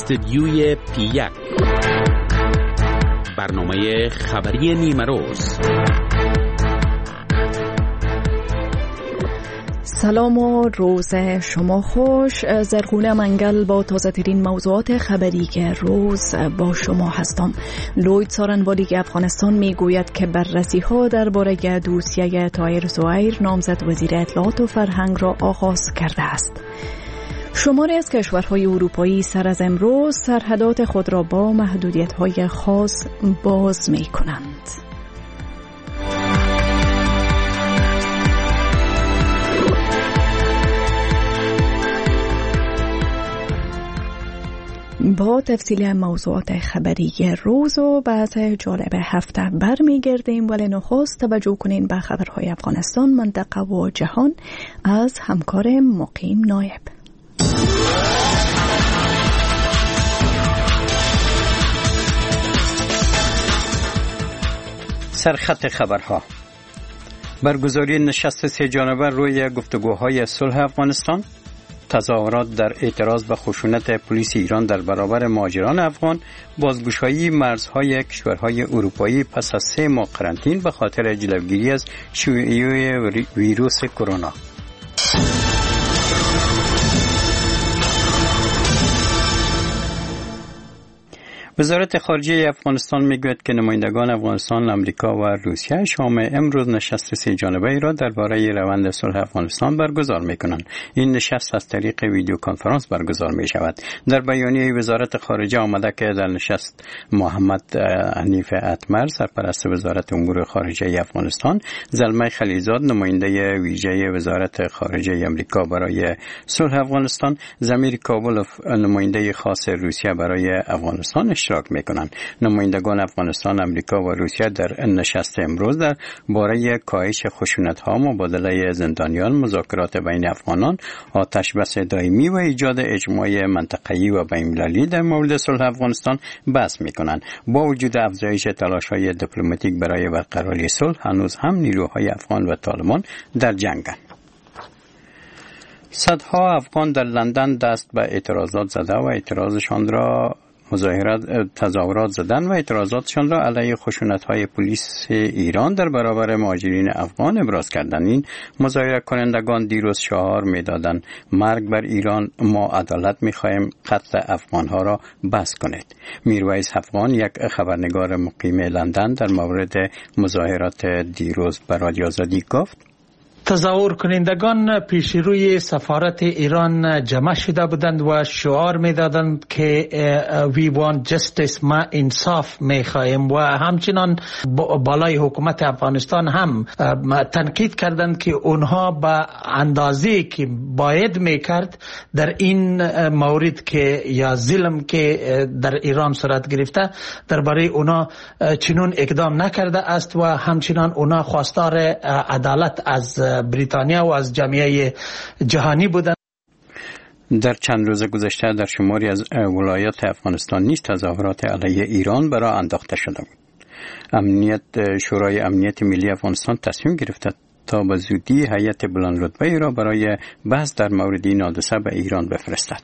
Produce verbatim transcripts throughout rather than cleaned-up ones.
استدیوی پی یک، برنامه خبری نیمه روز. سلام و روز شما خوش. زرغونه منگل با تازه ترین موضوعات خبری که روز با شما هستم. لوید سارنوالی افغانستان می گوید که بررسی ها درباره دوسیه طاهر زهیر نامزد وزیر اطلاعات و فرهنگ را آغاز کرده است. شماری از کشورهای اروپایی سر از امروز سرحدات خود را با محدودیت‌های خاص باز می‌کنند. با تفصیل موضوعات خبری روز و بعض جالب هفته برمیگردیم، ولی نخست توجه کنین به خبرهای افغانستان، منطقه و جهان از همکار مقیم نایب. سرخط خبرها: برگزاری نشست سه جانبه روی گفتگوهای صلح افغانستان، تظاهرات در اعتراض به خشونت پلیس ایران در برابر مهاجران افغان، بازگشایی مرزهای کشورهای اروپایی پس از سه ماه قرنطینه به خاطر جلوگیری از شیوع ویروس کرونا. وزارت خارجه افغانستان میگوید که نمایندگان افغانستان، امریکا و روسیه شام امروز نشست سه جانبه را درباره روند صلح افغانستان برگزار میکنند. این نشست از طریق ویدیو کنفرانس برگزار می شود. در بیانیه وزارت خارجه آمده که در نشست محمد حنیف اتمر، سرپرست وزارت امور خارجه افغانستان، زلمه خلیزاد، نماینده ویژه وزارت خارجه امریکا برای صلح افغانستان، ضمیر کابلوف، نماینده خاص روسیه برای افغانستان اشتراک میکنند. نمایندگان افغانستان، امریکا و روسیه در نشست امروز در باره کاهش خشونت‌ها، مبادله زندانیان، مذاکرات بین افغانان، آتش بس دائمی و ایجاد اجماع منطقه‌ای و بین‌المللی در مورد صلح افغانستان بحث میکنند. با وجود افزایش تلاش‌های دیپلماتیک برای برقراری صلح، هنوز هم نیروهای افغان و طالبان در جنگند. صدها افغان در لندن دست به اعتراضات زده و اعتراضشان را مظاهرات تظاهرات زدن و اعتراضاتشان را علیه خشونت‌های پلیس ایران در برابر مهاجرین افغان ابراز کردند. این مظاهره کنندگان دیروز شعار می‌دادند: مرگ بر ایران، ما عدالت می‌خواهیم، قتل افغان‌ها را بس کنید. میرویس افغان، یک خبرنگار مقیم لندن، در مورد مظاهرات دیروز به رادیو آزادی گفت: تظاهر کنندگان پیش روی سفارت ایران جمع شده بودند و شعار میدادند که وی وان جستیس، ما انصاف میخواهیم، و همچنان بالای حکومت افغانستان هم تنقید کردند که اونها به اندازه‌ای که باید میکرد در این مورد که یا ظلم که در ایران صورت گرفته درباره اونها چنون اقدام نکرده است و همچنان اونها خواستار عدالت از بریتانیا و از جامعه جهانی بودند. در چند روز گذشته در شماری از ولایات افغانستان نیز تظاهرات علیه ایران برای انداخته شده بود. امنیت شورای امنیت ملی افغانستان تصمیم گرفته تا به زودی هیئت بلند رتبه را برای بحث در مورد این حادثه به ایران بفرستد.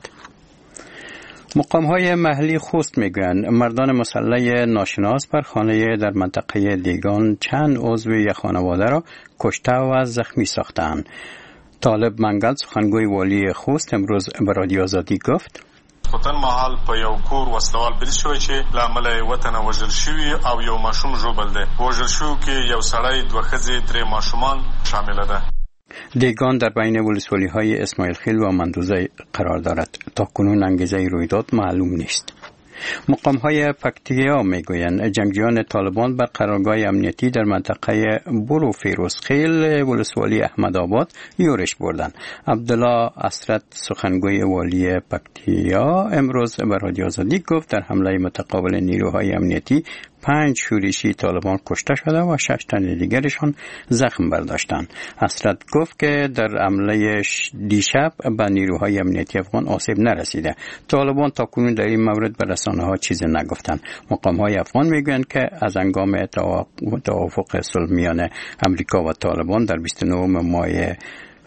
مقام‌های محلی خوست میگویند مردان مسلح ناشناس بر خانه در منطقه دیگان چند عضو یک خانواده را کشته و زخمی ساختند. طالب منگل، سخنگوی والی خوست، امروز به رادیو آزادی گفت: خطن محل په یو کور وسلوال بریز شوی چې لامل وطن وژل شوی او یو ماشوم ژوبل دی. وژل شو کې یو سړی، دوه ښځې، درې ماشومان شامل ده. دیگان در بین ولسوالی‌های اسماعیل خیل و مندوزه قرار دارد. تا کنون انگیزه رویداد معلوم نیست. مقام‌های پکتیا میگویند جنگجویان طالبان بر قرارگاه امنیتی در منطقه برو فیروزخیل ولسوالی احمدآباد یورش بردند. عبدالله اسرت، سخنگوی والی پکتیا، امروز به رادیو آزادی گفت در حمله متقابل نیروهای امنیتی پنج شورشی طالبان کشته شده و شش تن دیگرشان زخم برداشتند. اسرت گفت که در حمله دیشب به نیروهای امنیتی افغان آسیب نرسیده. طالبان تا کنون در این مورد به رسانه‌ها چیزی نگفتند. مقام‌های افغان میگویند که از هنگام توافق صلح میان امریکا و طالبان در بیست و نه ماه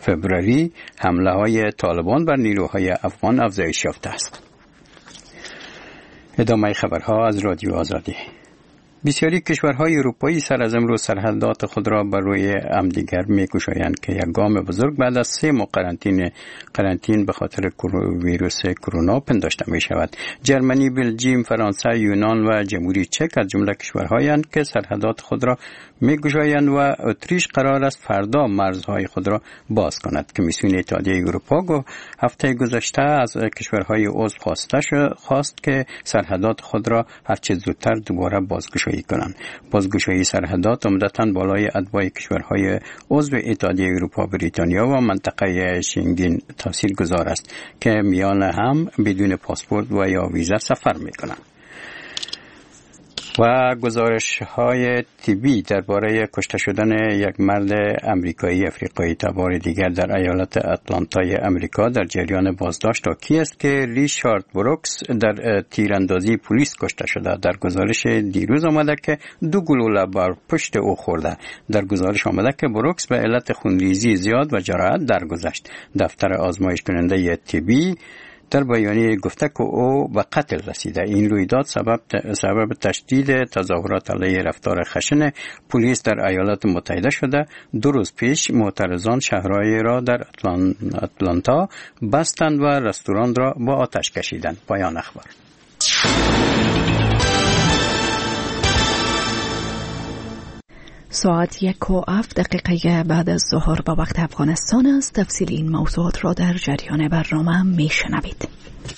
فوریه حمله های طالبان بر نیروهای افغان افزایش یافته است. ادامه خبرها از رادیو آزادی. بسیاری کشورهای اروپایی سر از امروز سرحدات خود را بر روی همدیگر می‌گشایند که یک گام بزرگ بعد از سه ماه قرنطینه قرنطین به خاطر ویروس کرونا پنداشته می شود. جرمنی، بلژیم، فرانسه، یونان و جمهوری چک از جمله کشورهایند که سرحدات خود را می‌گشایند و اتریش قرار است فردا مرزهای خود را باز کند. کمیسیون اتحادیه اروپا گفت هفته گذشته از کشورهای عضو خواسته شد خواست که سرحدات خود را هرچه زودتر دوباره بازگشایی کنند. بازگشایی سرحدات عمدتاً بالای ادعای کشورهای عضو اتحادیه اروپا، بریتانیا و منطقه شنگن تاثیرگذار است که میان هم بدون پاسپورت و یا ویزا سفر می‌کنند. و گزارش‌های طبی درباره کشته شدن یک مرد امریکایی افریقایی تبار دیگر در ایالت آتلانتای امریکا در جریان بازداشت حاکی است که ریچارد بروکس در تیراندازی پلیس کشته شده. در گزارش دیروز آمده که دو گلوله بر پشت او خورده. در گزارش آمده که بروکس به علت خونریزی زیاد و جراحت درگذشت. دفتر آزمایش کننده طبی در بیانیه گفته که او به قتل رسیده. این رویداد سبب سبب تشدید تظاهرات علیه رفتار خشن پلیس در ایالات متحده شده. دو روز پیش معترضان شهرهای را در آتلانتا بستند و رستوران را با آتش کشیدند. پایان اخبار. ساعت یک و هفت دقیقه بعد از ظهر به وقت افغانستان است. تفصیل این موضوعات را در جریان برنامه می شنوید.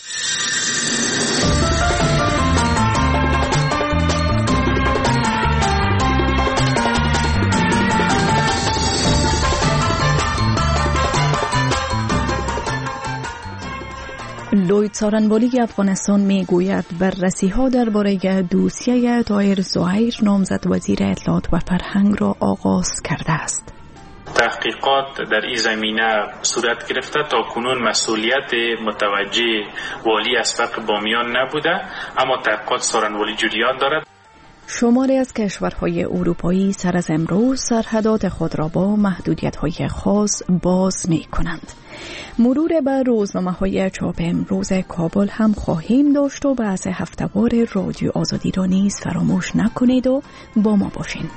لوید سارنوالی افغانستان می گوید بررسی ها درباره دوسیه طاهر زهیر نامزد وزیر اطلاعات و فرهنگ را آغاز کرده است. تحقیقات در این زمینه صورت گرفته. تا کنون مسئولیت متوجه والی اسبق بامیان نبوده، اما تحقیقات سارنوالی جریان دارد. شماری از کشورهای اروپایی سر از امروز سرحدات خود را با محدودیت‌های خاص باز می‌کنند. مرور بر روزنامه‌های چاپ امروز کابل هم خواهیم داشت و بحث هفته‌وار رادیو آزادی را نیز فراموش نکنید و با ما باشین.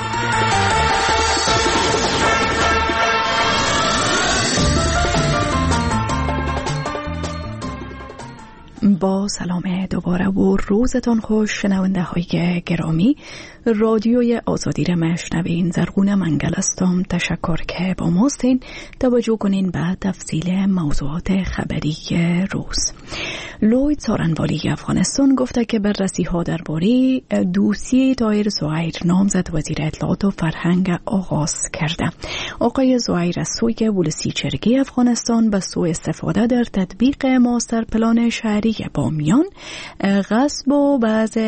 با سلام دوباره و روزتان خوش شنونده های گرامی. رادیوی آزادی را مشنوین. زرغون منگل هستم. تشکر که با ماستین. توجه کنین به تفصیل موضوعات خبری روز. لوید سارنوالی افغانستان گفته که بررسی ها درباره دوسیه طاهر زهیر نامزد وزیر اطلاعات و فرهنگ آغاز کرده. آقای زهیر از سوی ولسی چرگی افغانستان به سوء استفاده در تطبیق ماستر پلان شهری بامیان، غصب و بعض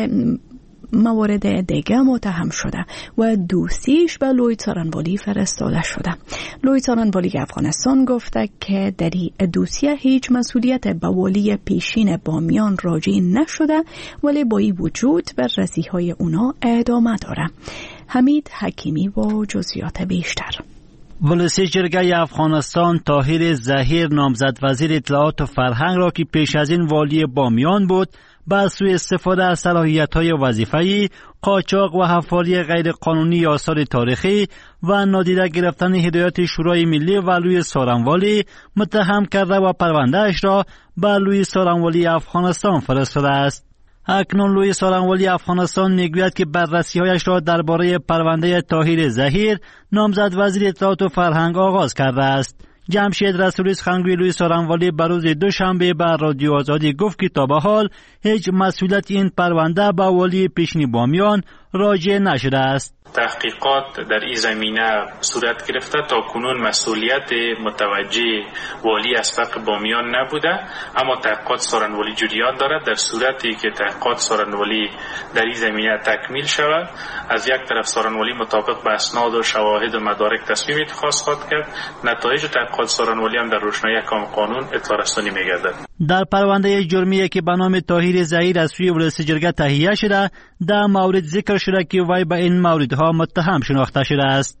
موارد دیگه متهم شده و دوسیش به لوید سارنوالی فرستاده شده. لوید سارنوالی افغانستان گفته که در این دوسیه هیچ مسئولیت به والی پیشین بامیان راجع نشده، ولی با این وجود بررسی های اونا ادامه داره. حمید حکیمی و جزئیات بیشتر. ولسی جرگه افغانستان طاهر زهیر نامزد وزیر اطلاعات و فرهنگ را که پیش از این والی بامیان بود بر سوی استفاده از صلاحیت‌های وظیفه‌ای، قاچاق و حفاری غیر قانونی آثار تاریخی و نادیده گرفتن هدایت شورای ملی و لوی سارنوالی متهم کرده و پرونده‌اش را بر لوی سارنوالی افغانستان فرستاده است. اکنون لوی سارنوالی افغانستان میگوید که بررسی‌هایش را درباره پرونده طاهر زهیر نامزد وزیر اطلاعات و فرهنگ آغاز کرده است. جمشید رسولی سخنگوی لوی سارنوالی بر روز دوشنبه بر رادیو آزادی گفت که تا به حال هیچ مسئولیت این پرونده به والی پیشین بامیان راجع نشده است. تحقیقات در این زمینه صورت گرفته. تا کنون مسئولیت متوجه والی اسبق بامیان نبوده، اما تحقیقات سارنوالی جریان دارد. در صورتی که تحقیقات سارنوالی در این زمینه تکمیل شود، از یک طرف سارنوالی مطابق به اسناد و شواهد و مدارک تصمیم اتخاذ خواهد کرد. نتایج تحقیقات سارنوالی هم در روشنایی احکام قانون اطلاع رسانی می‌گردد. در پرونده جرمی که به نام طاهر زهیر از سوی ولسی جرگه تهیه شده، در مورد ذکر شده که وی به این موردها متهم شناخته شده است.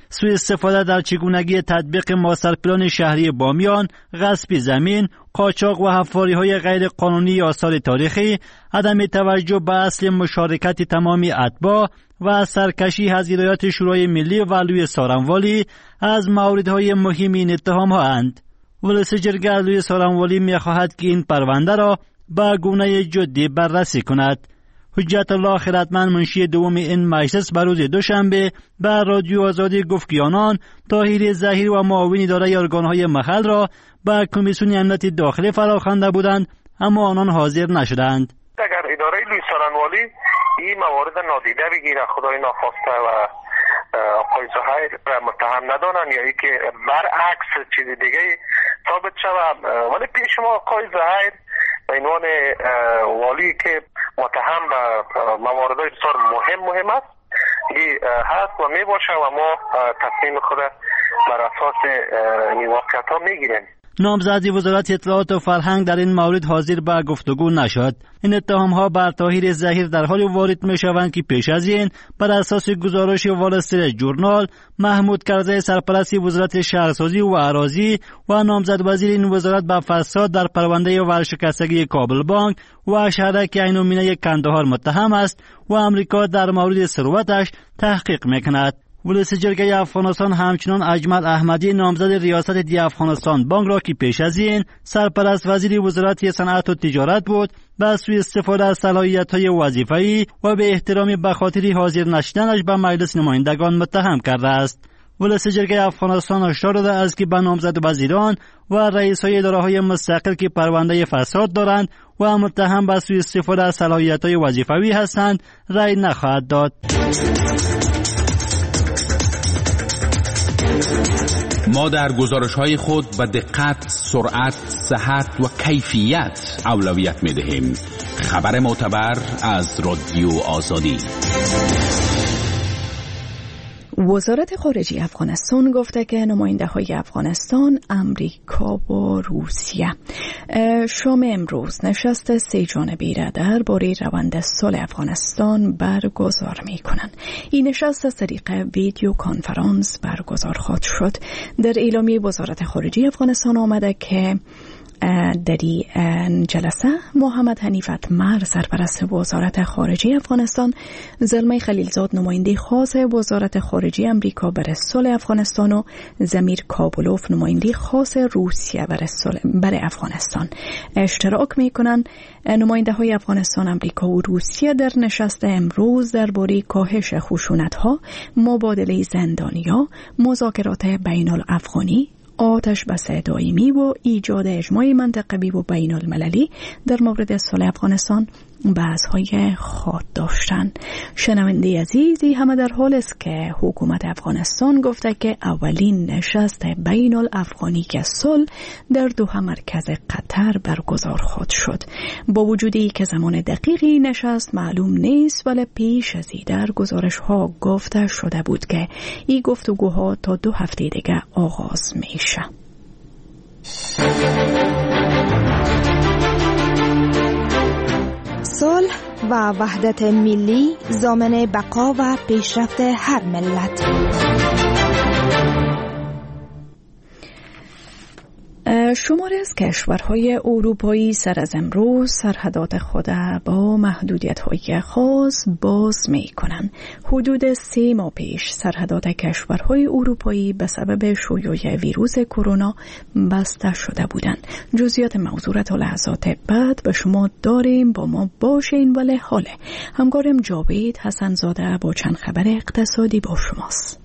سوء استفاده در چگونگی تطبیق ماستر پلان شهری بامیان، غصب زمین، قاچاق و حفاری‌های غیر قانونی آثار تاریخی، عدم توجه به اصل مشارکت تمام اتباع و سرکشی از هدایات شورای ملی و لوی سارنوالی از موردهای مهم این اتهام ها اند. ولس جرگه لوی سارنوالی می خواهد که این پرونده را با گونه جدی بررسی کند. حجت الله خیرتمند منشی دوم این مجلس بر روز دوشنبه بر رادیو آزادی گفت که آنان طاهر ظهیر و معاون اداره ارگان‌های محل را به کمیسیون امنیت داخلی فراخوانده بودند، اما آنان حاضر نشدند. اگر اداره لوی سارنوالی این موارد نادیده بگیره، خدای ناخواسته و آقای ظهیر متهم ندانن یا ای که برعکس چیز دیگه ثابت شود، ولی پیش ما آقای ظهیر به عنوان والی که متهم به موارد بسیار مهم مهم است این هست و می باشه و ما تصمیم خود بر اساس این واقعیت ها می گیریم. نامزد وزارت اطلاعات و فرهنگ در این مورد حاضر به گفتگو نشد. این اتهام ها بر طاهر ظهیر در حال وارد می شوند که پیش از این بر اساس گزارش وال استریت جورنال محمود کرزی سرپرست وزارت شهرسازی و اراضی و نامزد وزیر این وزارت به فساد در پرونده ورشکستگی کابل بانک و شهرک عین‌المینه کندهار متهم است و امریکا در مورد ثروتش تحقیق میکند. ولس جرگه افغانستان همچنان اجمل احمدی نامزد ریاست دی افغانستان بانک را که پیش از این سرپرست وزیر وزارت صنعت و تجارت بود به سوء استفاده از صلاحیت‌های وظیفه‌ای و به احترام به خاطر حاضر نشدنش به مجلس نمایندگان متهم کرده است. ولس جرگه افغانستان هشدار داده است که به نامزد وزیران و رئیس‌های اداره‌های مستقل که پرونده فساد دارند و متهم به سوء استفاده از صلاحیت‌های وظیفه‌ای هستند رأی نخواهد داد. ما در گزارش‌های خود به دقت، سرعت، صحت و کیفیت اولویت می‌دهیم. خبر معتبر از رادیو آزادی. وزارت خارجه افغانستان گفته که نماینده های افغانستان، امریکا و روسیه شام امروز نشست سه جانبه را درباره روند صلح افغانستان برگزار می کنند. این نشست از طریق ویدیو کانفرانس برگزار خواهد شد. در اعلامیه وزارت خارجه افغانستان آمده که در این جلسه محمد حنیف اتمر سرپرست وزارت خارجه افغانستان، زلمه خلیلزاد نماینده خاص وزارت خارجه امریکا برای صلح افغانستان و زمیر کابولوف نماینده خاص روسیه برای صلح برای افغانستان اشتراک میکنند. نماینده های افغانستان، امریکا و روسیه در نشست امروز درباره کاهش خشونت‌ها، مبادله زندانیان، مذاکرات بین الافغانی، آتش بس دائمی و ایجاد اجماع منطقوی و بین المللی در مورد صلح افغانستان بحث‌های خواهد داشتند. شنونده عزیزی، همه در حال است که حکومت افغانستان گفته که اولین نشست بین الافغانی که صلح در دوحه مرکز قطر برگزار خواهد شد. با وجودی که زمان دقیقی نشست معلوم نیست، ولی پیش از این در گزارش‌ها گفته شده بود که این گفتگوها تا دو هفته دیگه آغاز میشه. صلح و وحدت ملی ضامن بقا و پیشرفت هر ملت. شماری از کشورهای اروپایی سر از امروز سرحدات خود با محدودیت‌های خاص باز می‌کنند. حدود سه ماه پیش سرحدات کشورهای اروپایی به سبب شیوع ویروس کرونا بسته شده بودند. جزئیات موضوع را تا لحظات بعد به شما داریم، با ما باشین. ولی حاله همکارم جاوید حسنزاده با چند خبر اقتصادی با شماست.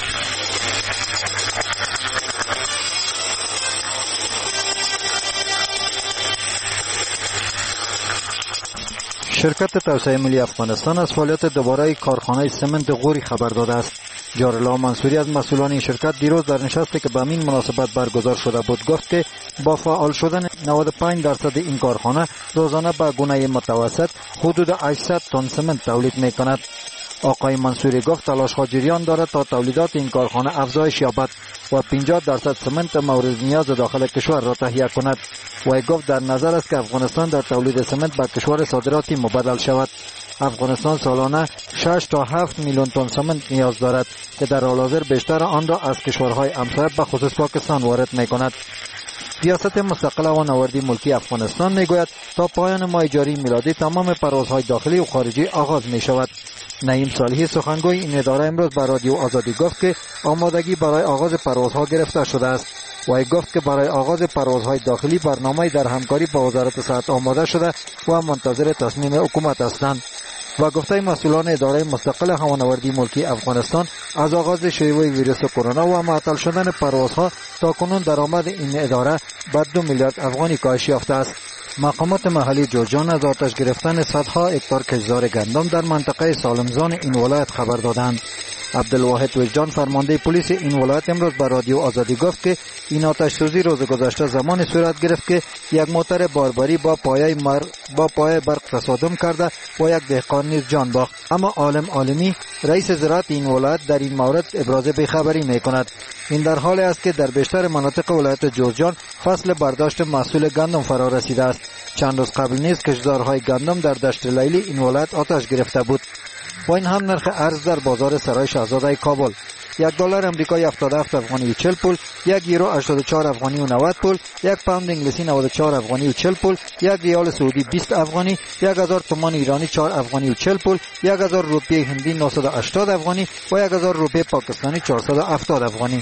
شرکت توسعه ملی افغانستان از فعالیت دوباره کارخانه سمنت غوری خبر داده است. جارالله منصوری از مسئولان این شرکت دیروز در نشستی که به همین مناسبت برگزار شده بود گفت که با فعال شدن نود و پنج درصد این کارخانه روزانه به گونه متوسط حدود هشتصد تن سمنت تولید می‌کند. آقای منصوری گفت تلاش‌ها جریان دارد تا تولیدات این کارخانه افزایش یابد و پنجاه درصد سمنت مورد نیاز داخل کشور را تهیه کند. و گفت در نظر است که افغانستان در تولید سمنت به کشور صادراتی مبادل شود. افغانستان سالانه شش تا هفت میلیون تن سمنت نیاز دارد که در حال حاضر بیشتر آن را از کشورهای همسایه به خصوص پاکستان وارد می‌کند. ریاست مستقل هوانوردی ملکی افغانستان میگوید تا پایان ماه جاری میلادی تمام پروازهای داخلی و خارجی آغاز می شود. نعیم صالحی سخنگوی این اداره امروز به رادیو آزادی گفت که آمادگی برای آغاز پروازها گرفته شده است. و گفت که برای آغاز پروازهای داخلی برنامه‌ای در همکاری با وزارت صحت آماده شده و منتظر تصمیم حکومت هستند. و گفته مسئولان اداره مستقل هوانوردی ملکی افغانستان از آغاز شیوع ویروس کرونا و معطل شدن پروازها تا کنون درآمد این اداره به دو میلیارد افغانی کاهش یافته است. مقامات محلی جوزجان از آتش گرفتن صدها هکتار کشتزار گندم در منطقه سالمزان این ولایت خبر دادند. عبدالواحد وجدان فرمانده پلیس این ولایت امروز به رادیو آزادی گفت که این آتش سوزی روز گذشته زمان صورت گرفت که یک موتر باربری با پایه مر... با پایه برق تصادم کرده و یک دهقان نیز جان باخت. اما عالم عالمی رئیس زراعت این ولایت در این مورد ابراز بیخبری میکند. این در حالی است که در بیشتر مناطق ولایت جوزجان فصل برداشت محصول گندم فرا رسیده است. چند روز قبل نیز کشتزارهای گندم در دشت لیلی این ولایت آتش گرفته بود. با این هم نرخ ارز در بازار سرای شاهزاده کابل یک دلار امریکایی هفتاد و هفت افغانی و چهل پول، یک یورو هشتاد و چهار افغانی و نود پول، یک پوند انگلیسی نود و چهار افغانی و چهل پول، یک ریال سعودی بیست افغانی، یک هزار تومان ایرانی چهار افغانی و چهل پول، یک هزار روپیه هندی نهصد و هشتاد افغانی و یک هزار روپیه پاکستانی چهارصد و هفتاد افغانی.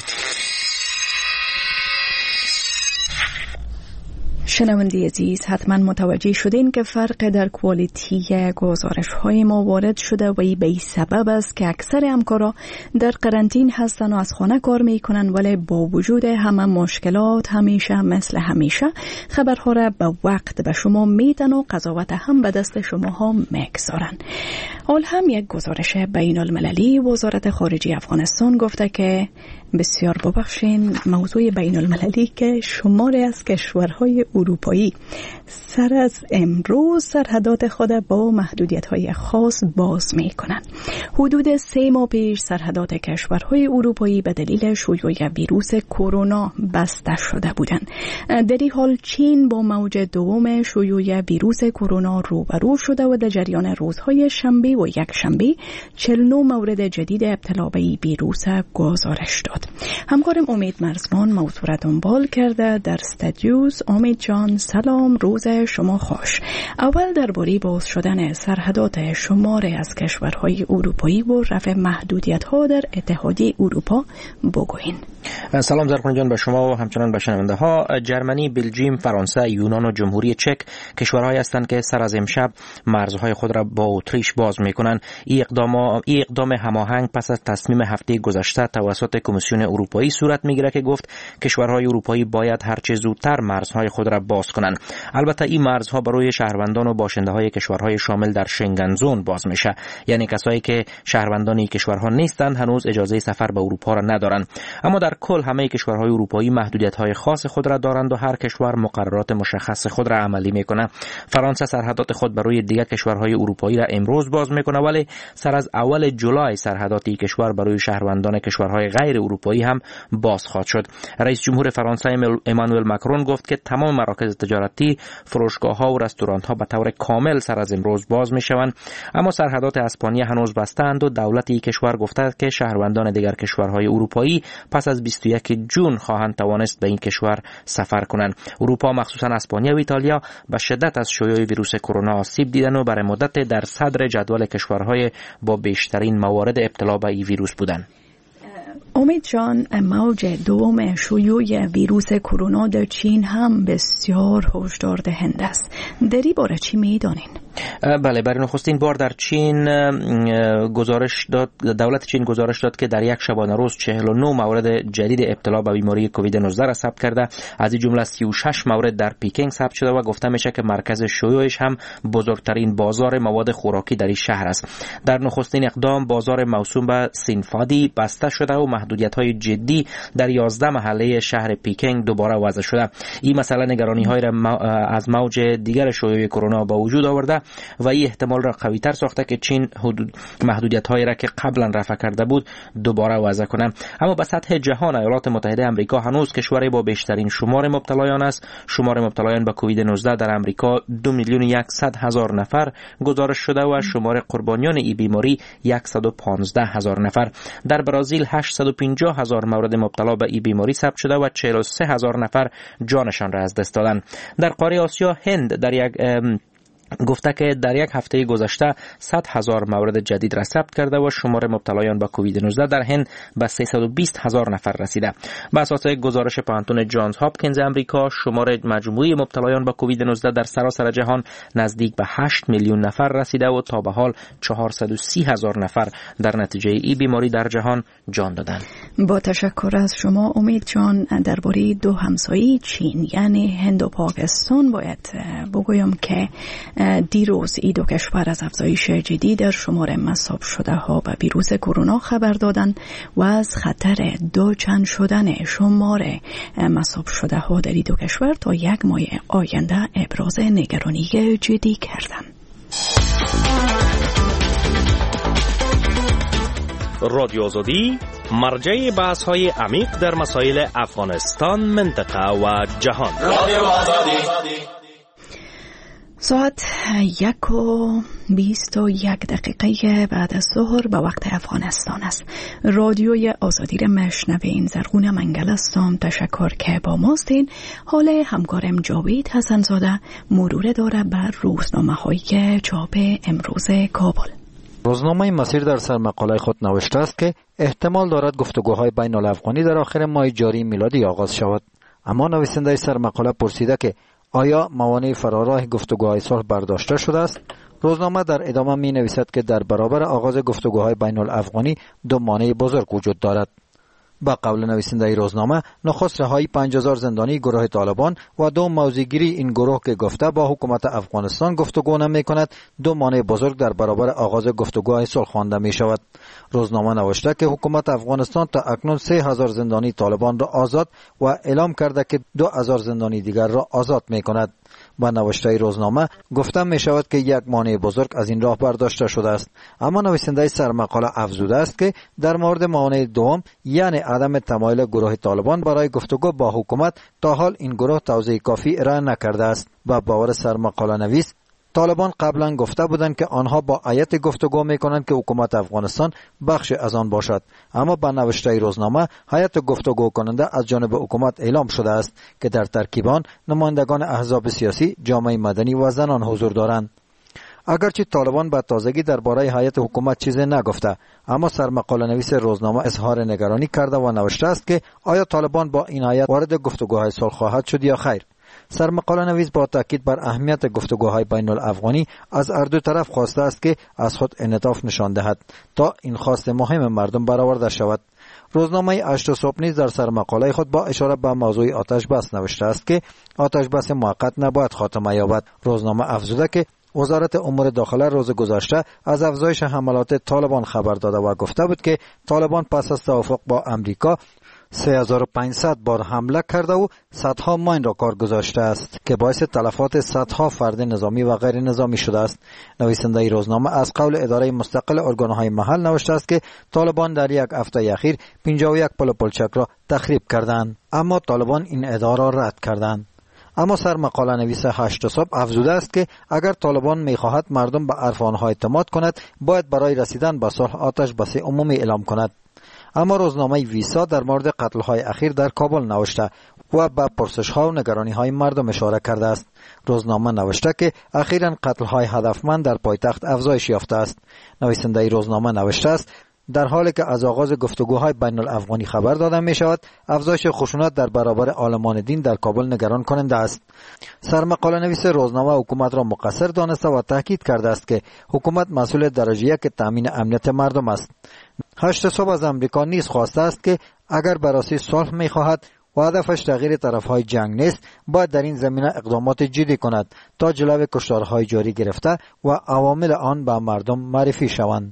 شنونده عزیز، حتما متوجه شدین که فرق در کوالیتی گزارش های ما وارد شده و به این سبب است که اکثر همکارا در قرنطین هستن و از خانه کار میکنن، ولی با وجود همه مشکلات همیشه مثل همیشه خبرها را به وقت به شما میدن و قضاوت هم به دست شما ها میگذارن. حال هم یک گزارش بین المللی وزارت خارجه افغانستان گفته که بسیار ببخشین موضوع بین المللی که شماری از کشورهای اروپایی سر از امروز سرحدات خود با محدودیت‌های خاص باز می‌کنند. حدود سه ماه پیش سرحدات کشورهای اروپایی به دلیل شیوع ویروس کرونا بسته شده بودند. در این حال چین با موج دوم شیوع ویروس کرونا روبرو شده و در جریان روزهای شنبه و یک شنبه چهل و نه مورد جدید ابتلا به این ویروس گزارش داد. همکارم امید مرزبان موضوع را دنبال کرده در استودیوز. امید جان سلام، روز شما خوش. اول درباره باز شدن سرحدات شماری از کشورهای اروپایی و رفع محدودیت‌ها در اتحادیه اروپا بگوین. سلام زرخون جان به شما و همچنان به شنونده ها. جرمنی، بلژیم، فرانسه، یونان و جمهوری چک کشورهایی هستند که سر از امشب مرزهای خود را با اتریش باز می‌کنند. این اقدام این اقدام هماهنگ پس از تصمیم هفته گذشته توسط کمیسیون اروپایی صورت می‌گیرد که گفت کشورهای اروپایی باید هر چه زودتر مرزهای خود را باز کنند. البته این مرزها برای شهروندان و باشنده‌های کشورهای شامل در شنگن زون باز میشه، یعنی کسایی که شهروندان این کشورها نیستند هنوز اجازه سفر به اروپا را ندارند. اما در کل همه کشورهای اروپایی محدودیت‌های خاص خود را دارند و هر کشور مقررات مشخص خود را عملی میکنه. فرانسه سرحدات خود برای دیگر کشورهای اروپایی را امروز باز میکنه، ولی سر از اول جولای سرحدات این کشور برای شهروندان کشورهای غیر اروپایی هم باز خواهد شد. رئیس جمهور فرانسه امانوئل ماکرون گفت که تمام مراکز تجارتی، فروشگاه‌ها و رستوران‌ها به طور کامل سر از امروز باز میشوند. اما سرحدات اسپانیا هنوز بسته‌اند و دولت این کشور گفته که شهروندان دیگر کشورهای اروپایی پس از بیست و یکم ژوئن خواهند توانست به این کشور سفر کنند. اروپا مخصوصا اسپانیا و ایتالیا به شدت از شیوع ویروس کرونا آسیب دیدن و برای مدت در صدر جدول کشورهای با بیشترین موارد ابتلا به این ویروس بودند. امید جان، موج دوم شیوع ویروس کرونا در چین هم بسیار هشدار دهنده است. در این باره چی می‌دانین؟ بله، برای نخستین بار در چین گزارش داد دولت چین گزارش داد که در یک شبانه روز چهل و نه مورد جدید ابتلا به بیماری کووید نوزده را ثبت کرده. از این جمله سی و شش مورد در پکینگ ثبت شده و گفته میشه که مرکز شیوعش هم بزرگترین بازار مواد خوراکی در این شهر است. در نخستین اقدام بازار موسوم به سینفادی بسته شده و محدودیت‌های جدی در یازده محله شهر پکینگ دوباره وضع شده. این مسئله نگرانی‌های را از موج دیگر شیوع کرونا با وجود آورده. و این احتمال را قوی تر ساخته که چین حدود محدودیت هایی را که قبلا رفع کرده بود دوباره وضع کنه. اما به سطح جهان ایالات متحده آمریکا هنوز کشوری با بیشترین شمار مبتلایان است. شمار مبتلایان به کووید نوزده در آمریکا دو میلیون و صد هزار نفر گزارش شده و شمار قربانیان این بیماری صد و پانزده هزار نفر. در برزیل هشتصد و پنجاه هزار مورد مبتلا به این بیماری ثبت شده و چهل و سه هزار نفر جانشان را از دست دادند. در قاره آسیا هند در یک گفته که در یک هفته گذشته صد هزار مورد جدید را ثبت کرده و شمار مبتلایان به کووید نوزده در هند به سیصد و بیست هزار نفر رسیده. بر اساس گزارش پانتون جانز هاپکینز امریکا، شمار مجموعی مبتلایان به کووید نوزده در سراسر جهان نزدیک به هشت میلیون نفر رسیده و تا به حال چهارصد و سی هزار نفر در نتیجه این بیماری در جهان جان دادند. با تشکر از شما امید جان. درباره دو همسایه چین یعنی هند و پاکستان باید بگویم که دیروز این دو کشور از افزایش جدی در شمار مصاب شده ها به ویروس کرونا خبر دادند و از خطر دو چند شدن شمار مصاب شده ها در این دو کشور تا یک ماه آینده ابراز نگرانی جدی کردند. رادیو آزادی مرجع بحث های عمیق در مسائل افغانستان، منطقه و جهان. رادیو آزادی. ساعت یک و بیست و یک دقیقه بعد از ظهر به وقت افغانستان است. رادیوی آزادی را مشنوین. زرغون منگل هستم. تشکر که با ماستین. حال همکارم جاوید حسنزاده مرور داره بر روزنامه های چاپ امروز کابل. روزنامه مسیر در سرمقاله خود نوشته است که احتمال دارد گفتگوهای بین الافغانی در آخر ماه جاری میلادی آغاز شود. اما نویسنده سرمقاله پرسیده که آیا موانع فراراه گفتگوهای صلح برداشته شده است؟ روزنامه در ادامه می نویسد که در برابر آغاز گفتگوهای بین الافغانی دو مانع بزرگ وجود دارد. با قول نویسنده روزنامه، نخست رهایی پنج هزار زندانی گروه طالبان و دو موضع‌گیری این گروه که گفته با حکومت افغانستان گفتگو نمی کند دو مانع بزرگ در برابر آغاز گفتگوهای صلح خوانده می شود. روزنامه نوشته که حکومت افغانستان تا اکنون سه هزار زندانی طالبان را آزاد و اعلام کرده که دو هزار زندانی دیگر را آزاد می کند. با نوشته روزنامه گفته می شود که یک مانع بزرگ از این راه برداشته شده است. اما نویسنده سرمقاله افزوده است که در مورد مانع دوم یعنی عدم تمایل گروه طالبان برای گفتگو با حکومت تا حال این گروه توضیح کافی ارائه نکرده است. با باور سرمقاله نویس، طالبان قبلا گفته بودند که آنها با ایت گفتگو میکنند که حکومت افغانستان بخش از آن باشد. اما با نوشته روزنامه هیئت گفتگو کننده از جانب حکومت اعلام شده است که در ترکیب آن نمایندگان احزاب سیاسی، جامعه مدنی و زنان حضور دارند. اگرچه طالبان به تازگی درباره هیئت حکومت چیزی نگفته، اما سرمقاله نویس روزنامه اظهار نگرانی کرده و نوشته است که آیا طالبان با این هیئت وارد گفتگوهای صلح خواهد شد یا خیر. سرمقاله نویس با تاکید بر اهمیت گفتگوهای بین الافغانی از هر دو طرف خواسته است که از خود انعطاف نشان دهد تا این خواست مهم مردم برآورده شود. روزنامه هشت صبح نیز در سرمقاله خود با اشاره به موضوع آتش بس نوشته است که آتش بس موقت نباید خاتمه یابد. روزنامه افزوده که وزارت امور داخله روز گذشته از افزایش حملات طالبان خبر داده و گفته بود که طالبان پس از توافق با امریکا سه هزار و پانصد بار حمله کرده و صدها ماین را کار گذاشته است که باعث تلفات صدها فرد نظامی و غیر نظامی شده است. نویسنده روزنامه از قول اداره مستقل ارگانهای محل نوشته است که طالبان در یک هفته اخیر پنجاه و یک پل و پلچک را تخریب کردند، اما طالبان این ادعا را رد کردند. اما سرمقاله نویس هشت صبح افزوده است که اگر طالبان می‌خواهد مردم به حرف آنها اعتماد کند، باید برای رسیدن به صلح آتش بس عمومی اعلام کند. اما روزنامه ویسا در مورد قتل‌های اخیر در کابل نوشته و به پرسش‌ها و نگرانی‌های مردم اشاره کرده است. روزنامه نوشته که اخیراً قتل‌های هدفمند در پایتخت افزایش یافته است. نویسنده روزنامه نوشته است در حالی که از آغاز گفتگوهای بین الافغانی خبر داده می شود، افزایش خشونت در برابر عالمان دین در کابل نگران کننده است. سرمقاله نویس روزنامه حکومت را مقصر دانسته و تاکید کرده است که حکومت مسئول درجه یک تامین امنیت مردم است. هشت صبح از امریکا نیز خواسته است که اگر بررسی صلح می خواهد و هدفش تغییر طرفهای جنگ نیست، باید در این زمینه اقدامات جدی کند تا جلوی کشتارهای جاری گرفته و عوامل آن به مردم معرفی شوند.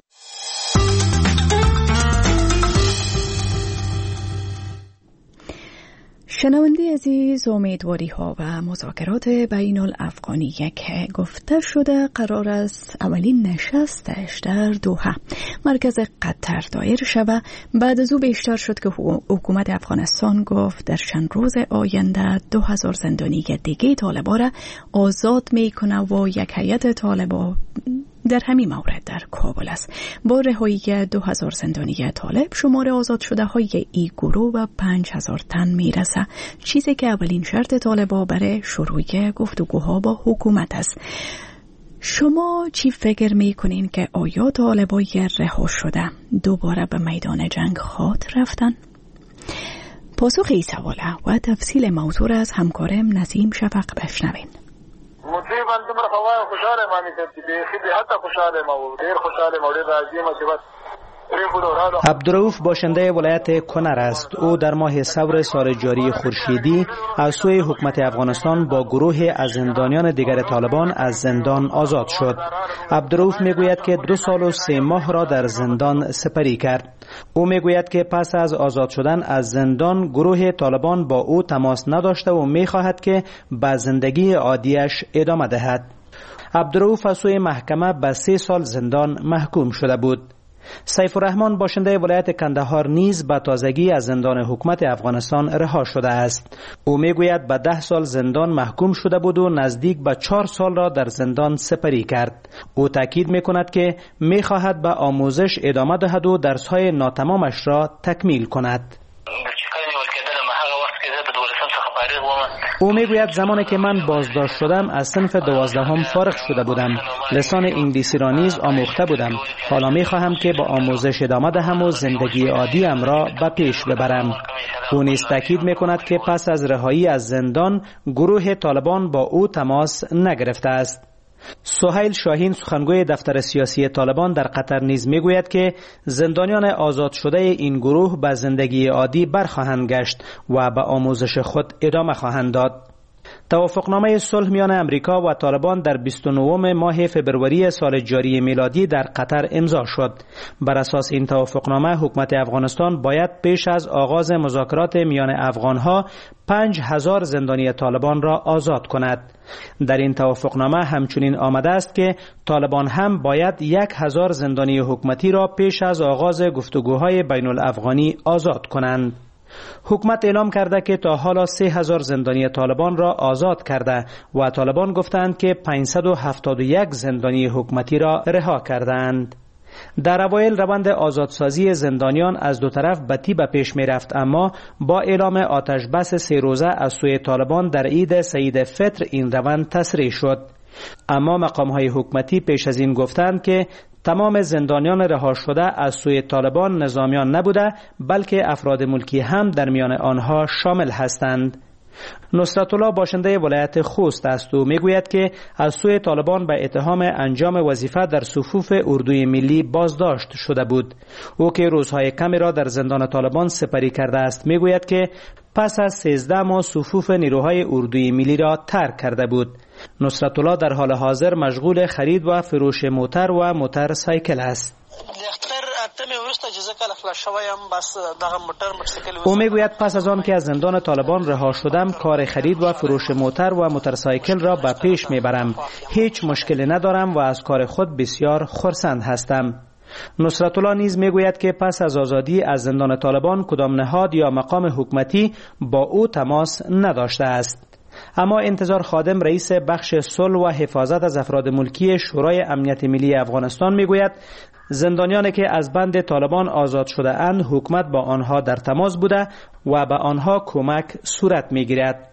شنونده عزیز، امیدواری ها و مذاکرات بین الافغانی که گفته شده قرار است اولین نشستش در دوحه مرکز قطر دایر شود. بعد از او بیشتر شد که حکومت افغانستان گفت در چند روز آینده دو هزار زندانی دیگه طالبان را آزاد میکنه و یک هیئت طالبان در همین مورد در کابل است. با رهایی دو هزار زندانی طالب شمار آزاد شده های ای گروه و پنج هزار تن میرسه، چیزی که اولین شرط طالبان برای شروع گفتگوها با حکومت است. شما چی فکر میکنین که آیا طالبای رها شده دوباره به میدان جنگ خواهد رفتن؟ پاسخ این سواله و تفصیل موضوع از همکارم نسیم شفق بشنوین. مطلب باندې مر خوایا خوشاله مانی ته دې خې حتی خوشاله ما و ډیر خوشاله ما ډیر راځي ما چې بس عبدالرؤوف باشنده ولایت کنر است. او در ماه ثور سال جاری خورشیدی از سوی حکومت افغانستان با گروه از زندانیان دیگر طالبان از زندان آزاد شد. عبدالرؤوف میگوید که دو سال و سه ماه را در زندان سپری کرد. او میگوید که پس از آزاد شدن از زندان گروه طالبان با او تماس نداشته و میخواهد که به زندگی عادیش ادامه دهد. عبدالرؤوف از سوی محکمه به سه سال زندان محکوم شده بود. سیف الرحمن باشنده ولایت کندهار نیز به تازگی از زندان حکومت افغانستان رها شده است. او میگوید به ده سال زندان محکوم شده بود و نزدیک به چهار سال را در زندان سپری کرد. او تاکید میکند که میخواهد به آموزش ادامه دهد و درسهای ناتمامش را تکمیل کند. او میگوید زمانی که من بازداشت شدم از صنف دوازدهم فارغ شده بودم. لسان انگلیسی را نیز آموخته بودم. حالا میخواهم که با آموزش ادامه دهم و زندگی عادیم را به پیش ببرم. او نیز تاکید میکند که پس از رهایی از زندان گروه طالبان با او تماس نگرفته است. سهیل شاهین سخنگوی دفتر سیاسی طالبان در قطر نیز میگوید که زندانیان آزاد شده این گروه به زندگی عادی برخواهند گشت و به آموزش خود ادامه خواهند داد. توافقنامه صلح میان امریکا و طالبان در بیست و نه ماه فبروری سال جاری میلادی در قطر امضا شد. بر اساس این توافقنامه حکومت افغانستان باید پیش از آغاز مذاکرات میان افغانها پنج هزار زندانی طالبان را آزاد کند. در این توافقنامه همچنین آمده است که طالبان هم باید یک هزار زندانی حکومتی را پیش از آغاز گفتگوهای بین الافغانی آزاد کنند. حکومت اعلام کرده که تا حالا سه هزار زندانی طالبان را آزاد کرده و طالبان گفتند که پانصد و هفتاد و یک زندانی حکومتی را رها کردند. در اوایل روند آزادسازی زندانیان از دو طرف بتی به پیش می رفت، اما با اعلام آتش بس سه روزه از سوی طالبان در عید سعید فطر این روند تسریع شد. اما مقام‌های حکومتی پیش از این گفتند که تمام زندانیان رها شده از سوی طالبان نظامیان نبوده، بلکه افراد ملکی هم در میان آنها شامل هستند. نصرت الله باشنده ولایت خوست است و میگوید که از سوی طالبان به اتهام انجام وظیفه در صفوف اردوی ملی بازداشت شده بود. او که روزهای کمی را در زندان طالبان سپری کرده است میگوید که پس از سیزده ماه صفوف نیروهای اردوی ملی را ترک کرده بود. نصرت الله در حال حاضر مشغول خرید و فروش موتر و موتر سایکل است. او میگوید پس از آن که از زندان طالبان رها شدم کار خرید و فروش موتر و موتورسایکل را به پیش میبرم. هیچ مشکلی ندارم و از کار خود بسیار خرسند هستم. نصرت الله نیز میگوید که پس از آزادی از زندان طالبان کدام نهاد یا مقام حکومتی با او تماس نداشته است. اما انتظار خادم رئیس بخش صلح و حفاظت از افراد ملکی شورای امنیت ملی افغانستان میگوید زندانیانی که از بند طالبان آزاد شده اند حکومت با آنها در تماس بوده و به آنها کمک صورت میگیرد.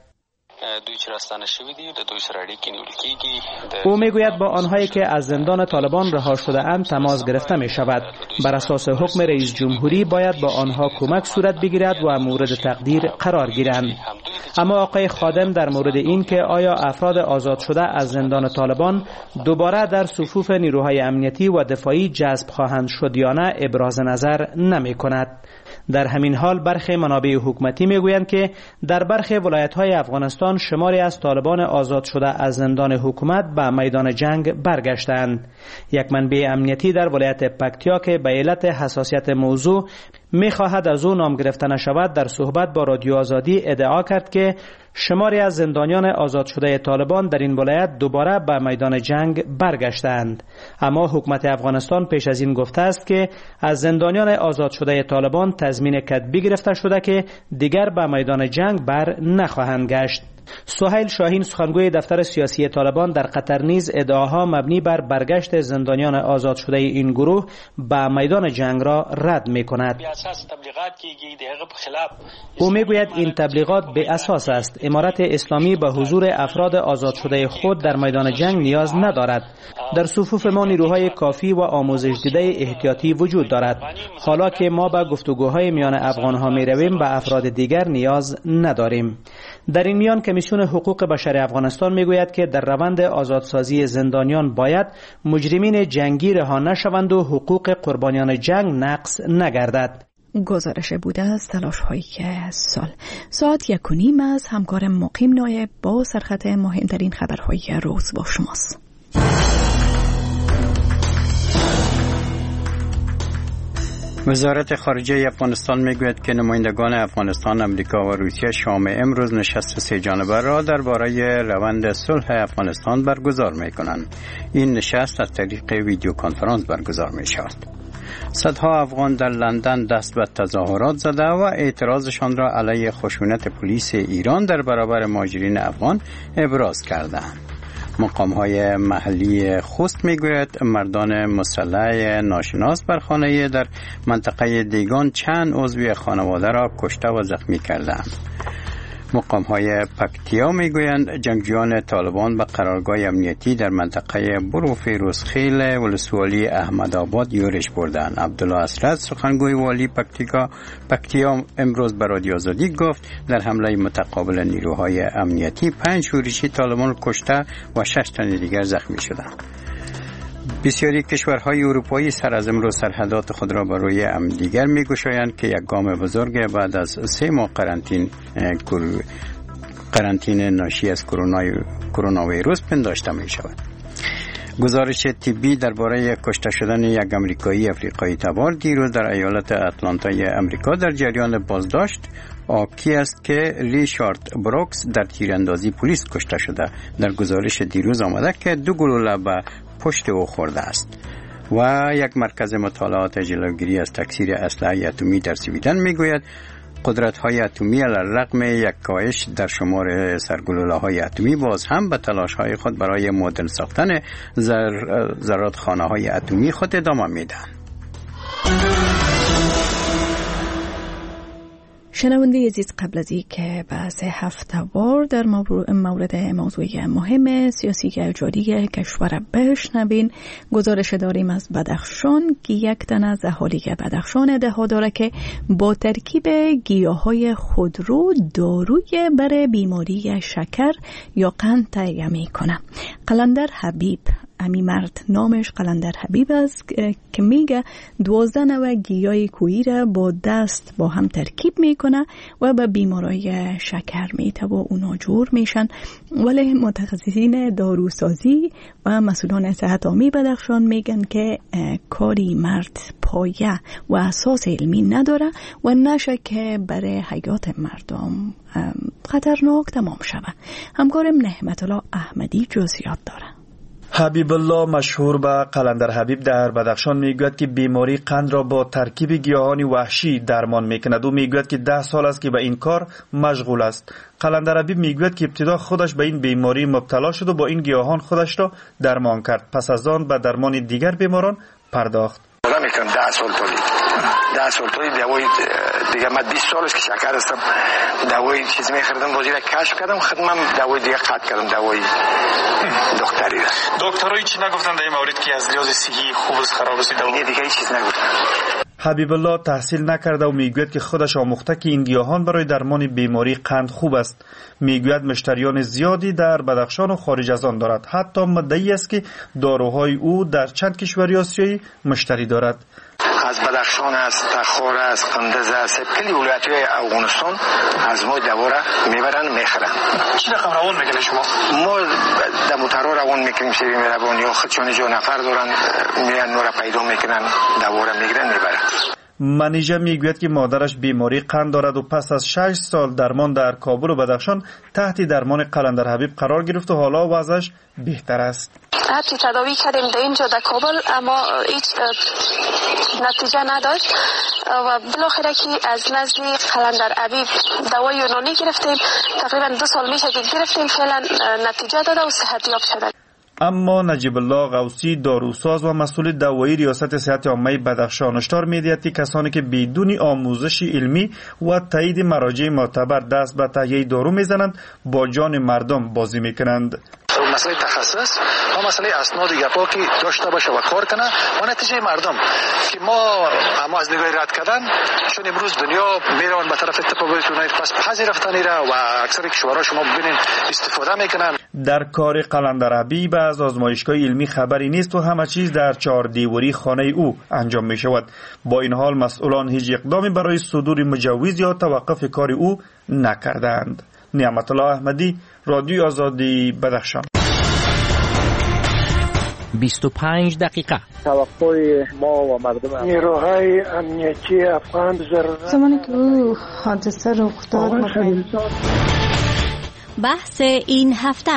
او میگوید با آنهایی که از زندان طالبان رها شده اند تماس گرفته می شود. بر اساس حکم رئیس جمهوری باید با آنها کمک صورت بگیرد و مورد تقدیر قرار گیرند. اما آقای خادم در مورد این که آیا افراد آزاد شده از زندان طالبان دوباره در صفوف نیروهای امنیتی و دفاعی جذب خواهند شد یا نه ابراز نظر نمی کند. در همین حال برخی منابع حکومتی میگویند که در برخی ولایت‌های افغانستان شماری از طالبان آزاد شده از زندان حکومت به میدان جنگ برگشتند. یک منبع امنیتی در ولایت پکتیا که به علت حساسیت موضوع می‌خواهد از او نام گرفته نشود، در صحبت با رادیو آزادی ادعا کرد که شماری از زندانیان آزاد شده طالبان در این ولایت دوباره به میدان جنگ برگشتند. اما حکومت افغانستان پیش از این گفته است که از زندانیان آزاد شده طالبان تضمین کتبی گرفته شده که دیگر به میدان جنگ بر نخواهند گشت. سهیل شاهین سخنگوی دفتر سیاسی طالبان در قطر نیز ادعاها مبنی بر برگشت زندانیان آزاد شده این گروه به میدان جنگ را رد می کند. او می گوید این تبلیغات به اساس است. امارت اسلامی به حضور افراد آزاد شده خود در میدان جنگ نیاز ندارد. در صفوف ما نیروهای کافی و آموزش دیده احتیاطی وجود دارد. حالا که ما به گفتگوهای میان افغانها می رویم به افراد دیگر نیاز نداریم. در این میان کمیسیون حقوق بشر افغانستان میگوید که در روند آزادسازی زندانیان باید مجرمین جنگی رها نشوند و حقوق قربانیان جنگ نقض نگردد. گزارش بوده از تلاش هایی که سال ساعت یک و نیم از همکار مقیم نایب با سرخط مهمترین خبرهای روز با شماست. وزارت خارجه افغانستان میگوید که نمایندگان افغانستان، امریکا و روسیه شام امروز نشست سه جانبه را درباره روند صلح افغانستان برگزار میکنند. این نشست از طریق ویدیو کنفرانس برگزار می شود. صدها افغان در لندن دست به تظاهرات زده و اعتراضشان را علیه خشونت پلیس ایران در برابر مهاجرین افغان ابراز کردند. مقام‌های محلی خوست میگوید مردان مسلح ناشناس بر خانه در منطقه دیگان چند عضو خانواده را کشته و زخمی کردند. مقام‌های پکتیا میگویند جنگجویان طالبان به قرارگاه امنیتی در منطقه بروف روسخیل ولسوالی احمدآباد یورش بردند. عبدالله اسرت سخنگوی والی پکتیا پکتیا امروز به رادیو آزادی گفت در حمله متقابل نیروهای امنیتی پنج شورشی طالبان کشته و شش تن دیگر زخمی شدند. بسیاری کشورهای اروپایی سر از امروز سرحدات خود را برای همدیگر می‌گشایند که یک گام بزرگ بعد از سه ماه قرنطینه قرنطینه ناشی از کرونا ویروس پنداشته می‌شود. گزارش طبی درباره کشته شدن یک آمریکایی افریقایی تبار دیروز در ایالت آتلانتای آمریکا در جریان بازداشت آکی است که ریچارد بروکس در تیراندازی پلیس کشته شده. در گزارش دیروز آمده که دو گلوله به پشت او خورده است. و یک مرکز مطالعات جلوگیری از تکثیر اسلحه اتمی در سویدن میگوید قدرت‌های اتمی علیرغم یک کاهش در شمار سرگلوله‌های اتمی باز هم به تلاش‌های خود برای مدرن ساختن زرادخانه‌های اتمی خود ادامه میدهند. شنونده عزیز، قبل از این که بحث هفته‌وار در مورد موضوع مهم سیاسی جاری کشور بشنوین، گزارش داریم از بدخشان که یک تن از اهالی بدخشان ادعا داره که با ترکیب گیاهای خودرو داروی برای بیماری شکر یا قند تهیه میکنه. قلندر حبیب، امی مرد نامش قلندر حبیب است که میگه دوازده نوع گیاه کویی را با دست با هم ترکیب میکنه و به بیمارای شکر میته و اونا جور میشن. ولی متخصصین داروسازی و مسئولان صحت عامی بدخشان میگن که کاری مرد پایه و اساس علمی نداره و نشه که برای حیات مردم خطرناک تمام شود. همکارم نحمت الله احمدی جزئیات داره. حبیب الله مشهور به قلندر حبیب در بدخشان میگوید که بیماری قند را با ترکیب گیاهان وحشی درمان میکند. او میگوید که ده سال است که به این کار مشغول است. قلندر حبیب میگوید که ابتدا خودش به این بیماری مبتلا شد و با این گیاهان خودش را درمان کرد. پس از آن به درمان دیگر بیماران پرداخت. میکنم ده سال تولی ده سال تولی دوای دیگه من بیست سال است که شکر هستم. دوای چیز میخردم بازی را کشف کردم، خدمم دوای دیگه قطع کردم. دوای دکتری است. دکترای چی نگفتن در این مورد که از لحاظ صحی خوب است خراب است؟ دوای دیگه هیچ چیز نگفتن. حبیب الله تحصیل نکرده و میگوید که خودش آموخته که این گیاهان برای درمان بیماری قند خوب است. میگوید مشتریان زیادی در بدخشان و خارج از آن دارد. حتی مدعی است که داروهای او در چند کشور آسیایی مشتری دارد. از بدخشان است، تخار است، قندز است، کلی ولایت‌های افغانستان از ما دواره میبرن میخرن. چی رقم روان میکنه شما؟ ما در موترها روان میکنیم سری میروان یا خودشان جو نفر دارن میان نورا پیدا میکنن دواره میگیرن میبرن. منیژه میگوید که مادرش بیماری قند دارد و پس از شش سال درمان در کابل و بدخشان تحت درمان قلندر حبیب قرار گرفت و حالا وضعش بهتر است. حتی تداوی کردیم در اینجا در کابل اما هیچ نتیجه نداشت و بالاخره که از نزد قلندر حبیب دوای یونانی گرفتیم. تقریبا دو سال میشه که گرفتیم، فعلا نتیجه داده و صحت یاب شده. اما نجیب الله غوثی داروساز و مسئول دوایی ریاست صحت عامه بدخشان هشدار می‌دهد که کسانی که بدون آموزش علمی و تایید مراجع معتبر دست به تهیه دارو میزنند با جان مردم بازی میکنند. مسئله تخصص و مسئله اسناد گپا که داشته باشه و کار کنه و نتیجه مردم که ما اما از نگاه رد کردن چون امروز دنیا میرون به طرف اتفاقات پس پذیرفتنی را و اکثر کشورها شما ببینین استفاده میکنن. در کار قلندر حبیب از آزمایشگاه علمی خبری نیست و همه چیز در چهار دیواری خانه او انجام می شود. با این حال مسئولان هیچ اقدامی برای صدور مجوز یا توقف کار او نکردند. نعمت الله احمدی، رادیو آزادی، بدخشان. بیست و پنج دقیقه. توقع ما و مردم نیروهای امنیتی افغان زمانی که او حادثه رخ داد بحث این هفته.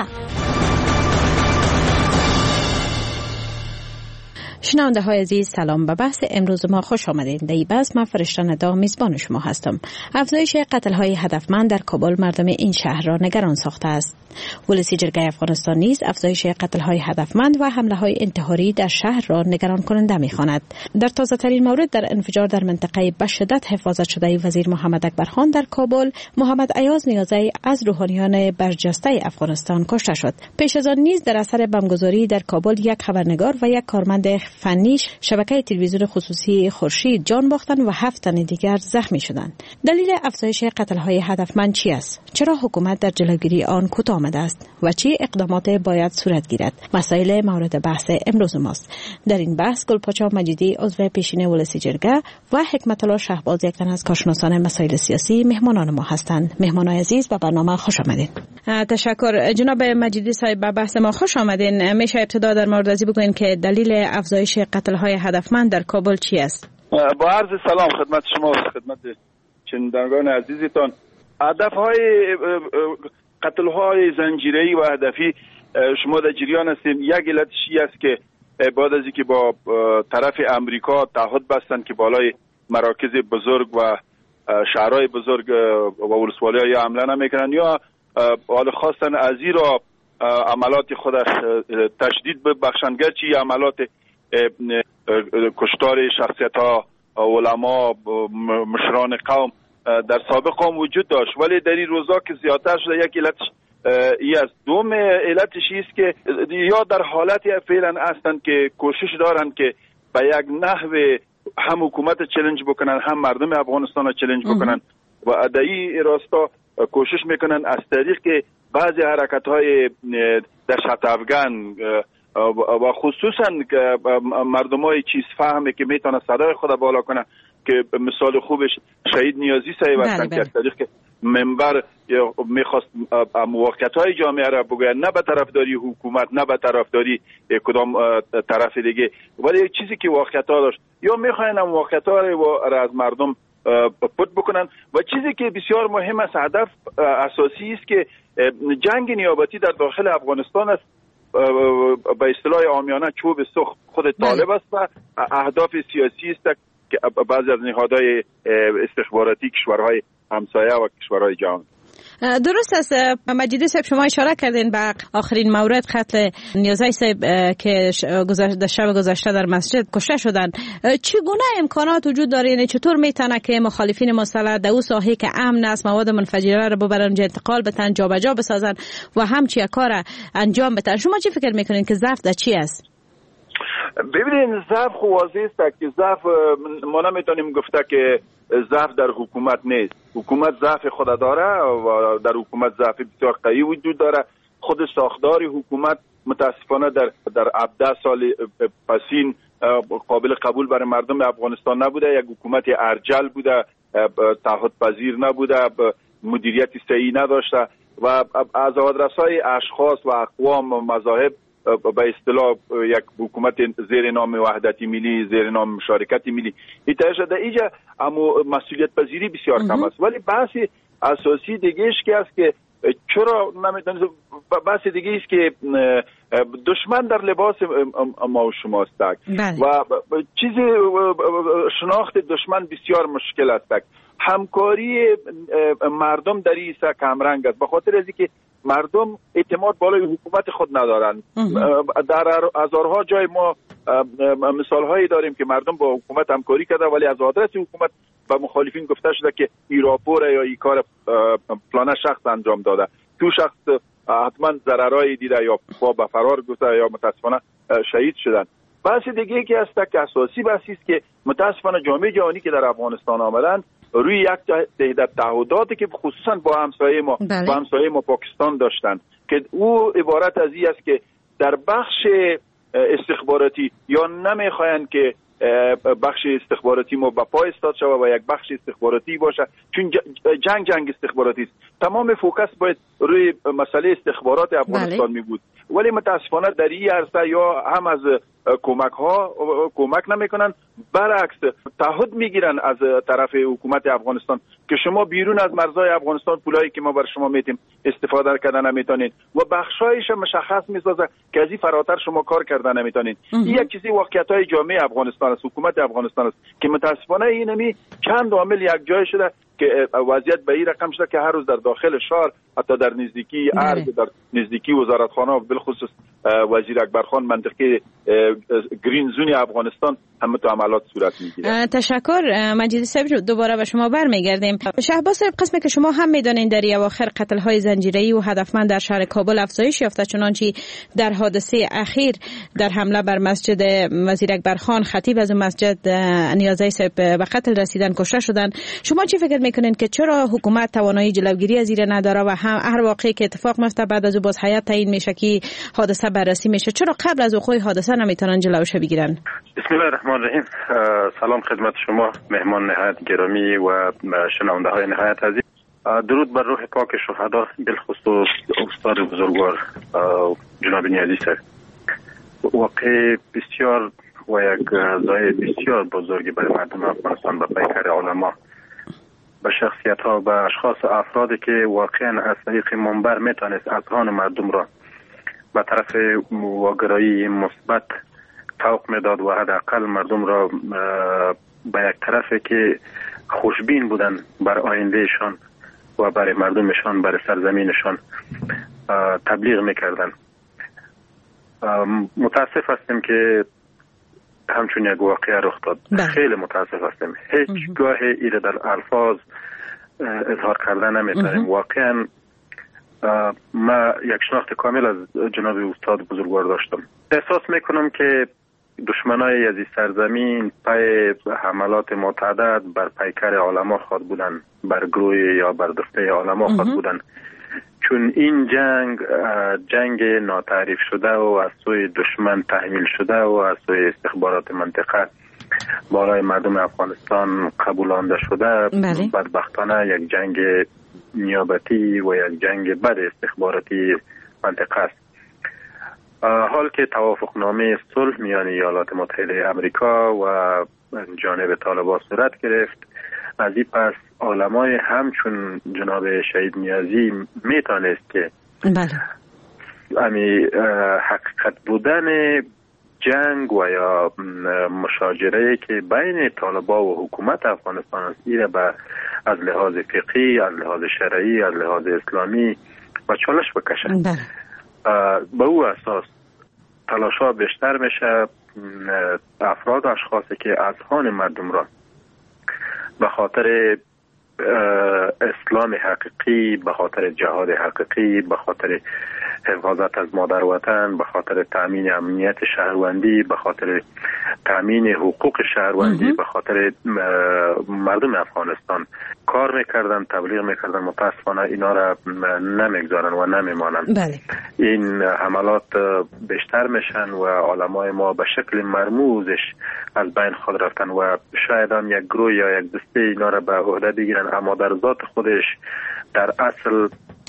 شنونده های عزیز سلام، به بحث امروز ما خوش آمدید. در این بحث من فرشته ندا میزبان شما هستم. افزایش قتل های هدفمند در کابل مردم این شهر را نگران ساخته است. ولسی جرگه افغانستان نیز افزایش قتل های هدفمند و حمله های انتحاری در شهر را نگران کننده می‌خواند. در تازه ترین مورد در انفجار در منطقه به شدت حفاظت شده وزیر محمد اکبر خان در کابل، محمد ایاز نیازی از روحانیان برجسته افغانستان کشته شد. پیش از آن نیز در اثر بمبگذاری در کابل یک خبرنگار و یک کارمند فنیش شبکه تلویزیون خصوصی خورشید جان باختند و هفت تن دیگر زخمی شدند. دلیل افزایش قتل های هدفمند چی است؟ چرا حکومت در جلوگیری آن کوتاه آمده است و چه اقدامات باید صورت گیرد؟ مسائل مورد بحث امروز ماست. در این بحث گلپاچا مجیدی عضو پیشین ولسی جرگه و حکمت الله شهباز یک تن از کارشناسان مسائل سیاسی مهمانان ما هستند. مهمانان عزیز به برنامه خوش آمدید. تشکر جناب مجیدی صاحب، به بحث ما خوش آمدین. میشه ابتدا در مورد ازی بگوین که دلیل افزایش قتل های هدفمند در کابل چی است؟ با عرض سلام خدمت شما و خدمت شنوندگان عزیزتان. هدف های قتل های زنجیره‌ای و هدفی شما در جریان هستیم. یک علتش است که بعد از اینکه با طرف امریکا تعهد بستند که بالای مراکز بزرگ و شهرهای بزرگ و ولسوالی‌ها حمله نمیکنن یا حال خواستن از این را عملات خودش تشدید ببخشند، گرچه عملات کشتار شخصیت‌ها، علما، مشران قوم در سابق هم وجود داشت، ولی در این روزا که زیادتر شده یک علتش ای از دوم علتش است که یا در حالتی فعلا هستند که کوشش دارند که به یک نحو هم حکومت چالش بکنن هم مردم افغانستان چالش بکنن و در این راستا کوشش میکنن از طریق که بعضی حرکت‌های دهشت افغان و خصوصا مردمای چیز فهمه که میتونه صدای خود بالا کنه که مثال خوبش شهید نیازی صاحب هستن که از طریق منبر میخواست موقعیت‌های جامعه را بگوید، نه به طرفداری حکومت نه به طرفداری کدام طرف دیگه، ولی یک چیزی که واقعیت‌ها داشت یا میخواین موقعیت‌ها را از مردم پد بکنن و چیزی که بسیار مهم است، هدف اساسی است که جنگ نیابتی در داخل افغانستان است به اصطلاح عامیانه چوب سخت خود طالب است و اهداف سیاسی است که بعضی از نهادهای استخباراتی کشورهای همسایه و کشورهای جهان. درست است مجیدی صاحب، شما اشاره کردین به آخرین مورد قتل نیازی صاحب که گذشته شب گذشته در مسجد کشته شدند. چگونه امکانات وجود داره؟ یعنی چطور میتونه که مخالفین مسلح در اون ساحه که امن است مواد منفجره رو ببرن اونجا انتقال بدن، جابجا بسازن و همچین کار انجام بدن؟ شما چی فکر میکنین که ضعف در چی است؟ ببینید ضعف خو واضح است که ضعف ما نمیتونیم گفته که ضعف در حکومت نیست. حکومت ضعف خود داره و در حکومت ضعف بسیار قوی وجود داره. خود ساختار حکومت متاسفانه در در هفده سال پسین قابل قبول برای مردم افغانستان نبوده. یک حکومت ارجل بوده، تعهد پذیر نبوده، مدیریت صحیح نداشته و از آدرس‌های اشخاص و اقوام و مذاهب به اصطلاح یک حکومت زیر نام وحدت ملی، زیر نام مشارکت ملی ایتا شده اینجا، اما مسئولیت پذیری بسیار کم است. ولی بحث اساسی دیگهش که است که چرا نمیدونید، بحث دیگه است که دشمن در لباس ما و شماست و چیزی شناخت دشمن بسیار مشکل است. همکاری مردم در این سه کمرنگ است، به خاطر از اینکه مردم اعتماد بالای حکومت خود ندارند. در هزارها جای ما مثال هایی داریم که مردم با حکومت همکاری کرده ولی از آدرس حکومت به مخالفین گفته شده که این راپور یا این کار فلانه شخص انجام داده، تو شخص حتما ضررایی دیده یا با به فرار گذشته یا متاسفانه شهید شدن. بحث دیگه که است که اساسی بحثی است که متاسفانه جامعه جهانی که در افغانستان آمدند روی یک تهدید تعهداتی که خصوصا با همسایه ما بله. با همسایه ما پاکستان داشتند که او عبارت از این است که در بخش استخباراتی یا نمیخواین که بخش استخباراتی ما به پای استاد شود و یک بخش استخباراتی باشه، چون جنگ جنگ استخباراتی است. تمام فوکس باید روی مسئله استخبارات افغانستان می بود، ولی متاسفانه در این عرصه یا هم از کمک ها کمک نمیکنن، برعکس تعهد میگیرن از طرف حکومت افغانستان که شما بیرون از مرزهای افغانستان پولایی که ما بر شما میتیم استفاده کردن نمیتونین و بخشایش مشخص میسازه که از این فراتر شما کار کردن نمیتونین. این یک چیزی واقعیت های جامعه افغانستان است، حکومت افغانستان است که متاسفانه اینمی چند عامل یک جای شده که وضعیت به این رقم شده که هر روز در داخل شهر، حتی در نزدیکی ارگ، در نزدیکی وزارتخانه و بالخصوص وزیر اکبرخان منطقه گرین زون افغانستان همه تو عملات صورت میگیره. تشکر مجیدی صاحب، دوباره به شما برمیگردیم. شهباز صاحب، قسمی که شما هم میدانید در اواخر قتل های زنجیره‌ای و هدفمند در شهر کابل افزایش یافته، چنانچه در حادثه اخیر در حمله بر مسجد وزیر اکبرخان خطیب از مسجد نیازی صاحب به قتل رسیدن، کشته شدن. شما چی فکر میکنین که چرا حکومت توانایی جلوگیری از این نداره و هم هر واقعی که اتفاق میفته بعد از او باز هیئت تعیین میشه که حادثه بررسی میشه، چرا قبل از وقوع حادثه نمیتونن جلوش بگیرن؟ بسم الله الرحمن الرحیم. سلام خدمت شما مهمان نهایت گرامی و شنونده های نهایت عزیز. درود بر روح پاک شهدا، بالخصوص استاد بزرگوار جناب نیازی صاحب. واقع بسیار و یک ضایعه بسیار بزرگی برای مردم افغانستان به پیکر علما، به شخصیت ها، به اشخاص افرادی که واقعا از طریق منبر میتونست اذهان مردم را به طرف واگرایی مثبت توق میداد و حداقل مردم را به یک طرفی که خوشبین بودن بر آیندهشان و برای مردمشان، برای سرزمینشان تبلیغ میکردن. متاسف هستیم که همچون یک واقعه رخ داد. خیلی متاسف هستیم. هیچ گاه ایره در الفاظ اظهار کردن نمیتونیم. واقعا ما یک شناخت کامل از جناب استاد بزرگوار داشتم. احساس میکنم که دشمنای از این سرزمین پای حملات متعدد بر پیکر علما خود بودن، بر گروه یا بر دسته علما خود بودن، چون این جنگ جنگ ناتعریف شده و از سوی دشمن تحمیل شده و از سوی استخبارات منطقه بالای مردم افغانستان قبولانده شده. بله. بدبختانه یک جنگ نیابتی و یک جنگ بد استخباراتی منطقه است. حال که توافقنامه صلح میان ایالات متحده امریکا و جانب طالبان صورت گرفت، از این پس علمای همچون جناب شهید نیازی میتونست که بله امی حقیقت بودن جنگ و یا مشاجره که بین طالبان و حکومت افغانستان است، ایره به از لحاظ فقهی، از لحاظ شرعی، از لحاظ اسلامی و چالش بکشه. بله. به او اساس تلاشا بیشتر میشه افراد و اشخاصی که اذهان مردم را به خاطر اسلام حقیقی، به خاطر جهاد حقیقی، به خاطر حفاظت از مادر وطن، به خاطر تامین امنیت شهروندی، به خاطر تامین حقوق شهروندی، به خاطر مردم افغانستان کار میکردن، تبلیغ میکردن، متاسفانه اینا را نمیگذارن و نمیمانن. بله. این حملات بیشتر میشن و علمای ما به شکل مرموزش از بین خود رفتن و شاید هم یک گروه یا یک دسته اینا را به عهده بگیرن، اما در ذات خودش در اصل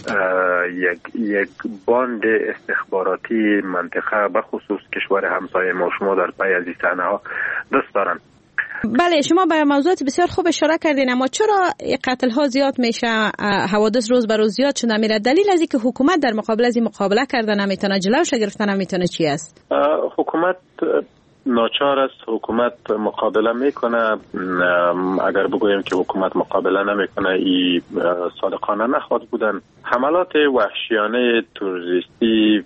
یک یک باند استخباراتی منطقه به خصوص کشور همسایه ما شما در پی از این صحنه ها دست دارن. بله، شما به موضوعات بسیار خوب اشاره کردین، اما چرا قتل ها زیاد میشه، حوادث روز به روز زیاد شده میره؟ دلیل از اینکه حکومت در مقابل از این مقابله کردن نمیتونه، جلوش گرفتن نمیتونه چی است؟ حکومت ناچار است، حکومت مقابله میکنه. اگر بگویم که حکومت مقابله نمیکنه این صادقانه نخواد بودن. حملات وحشیانه تروریستی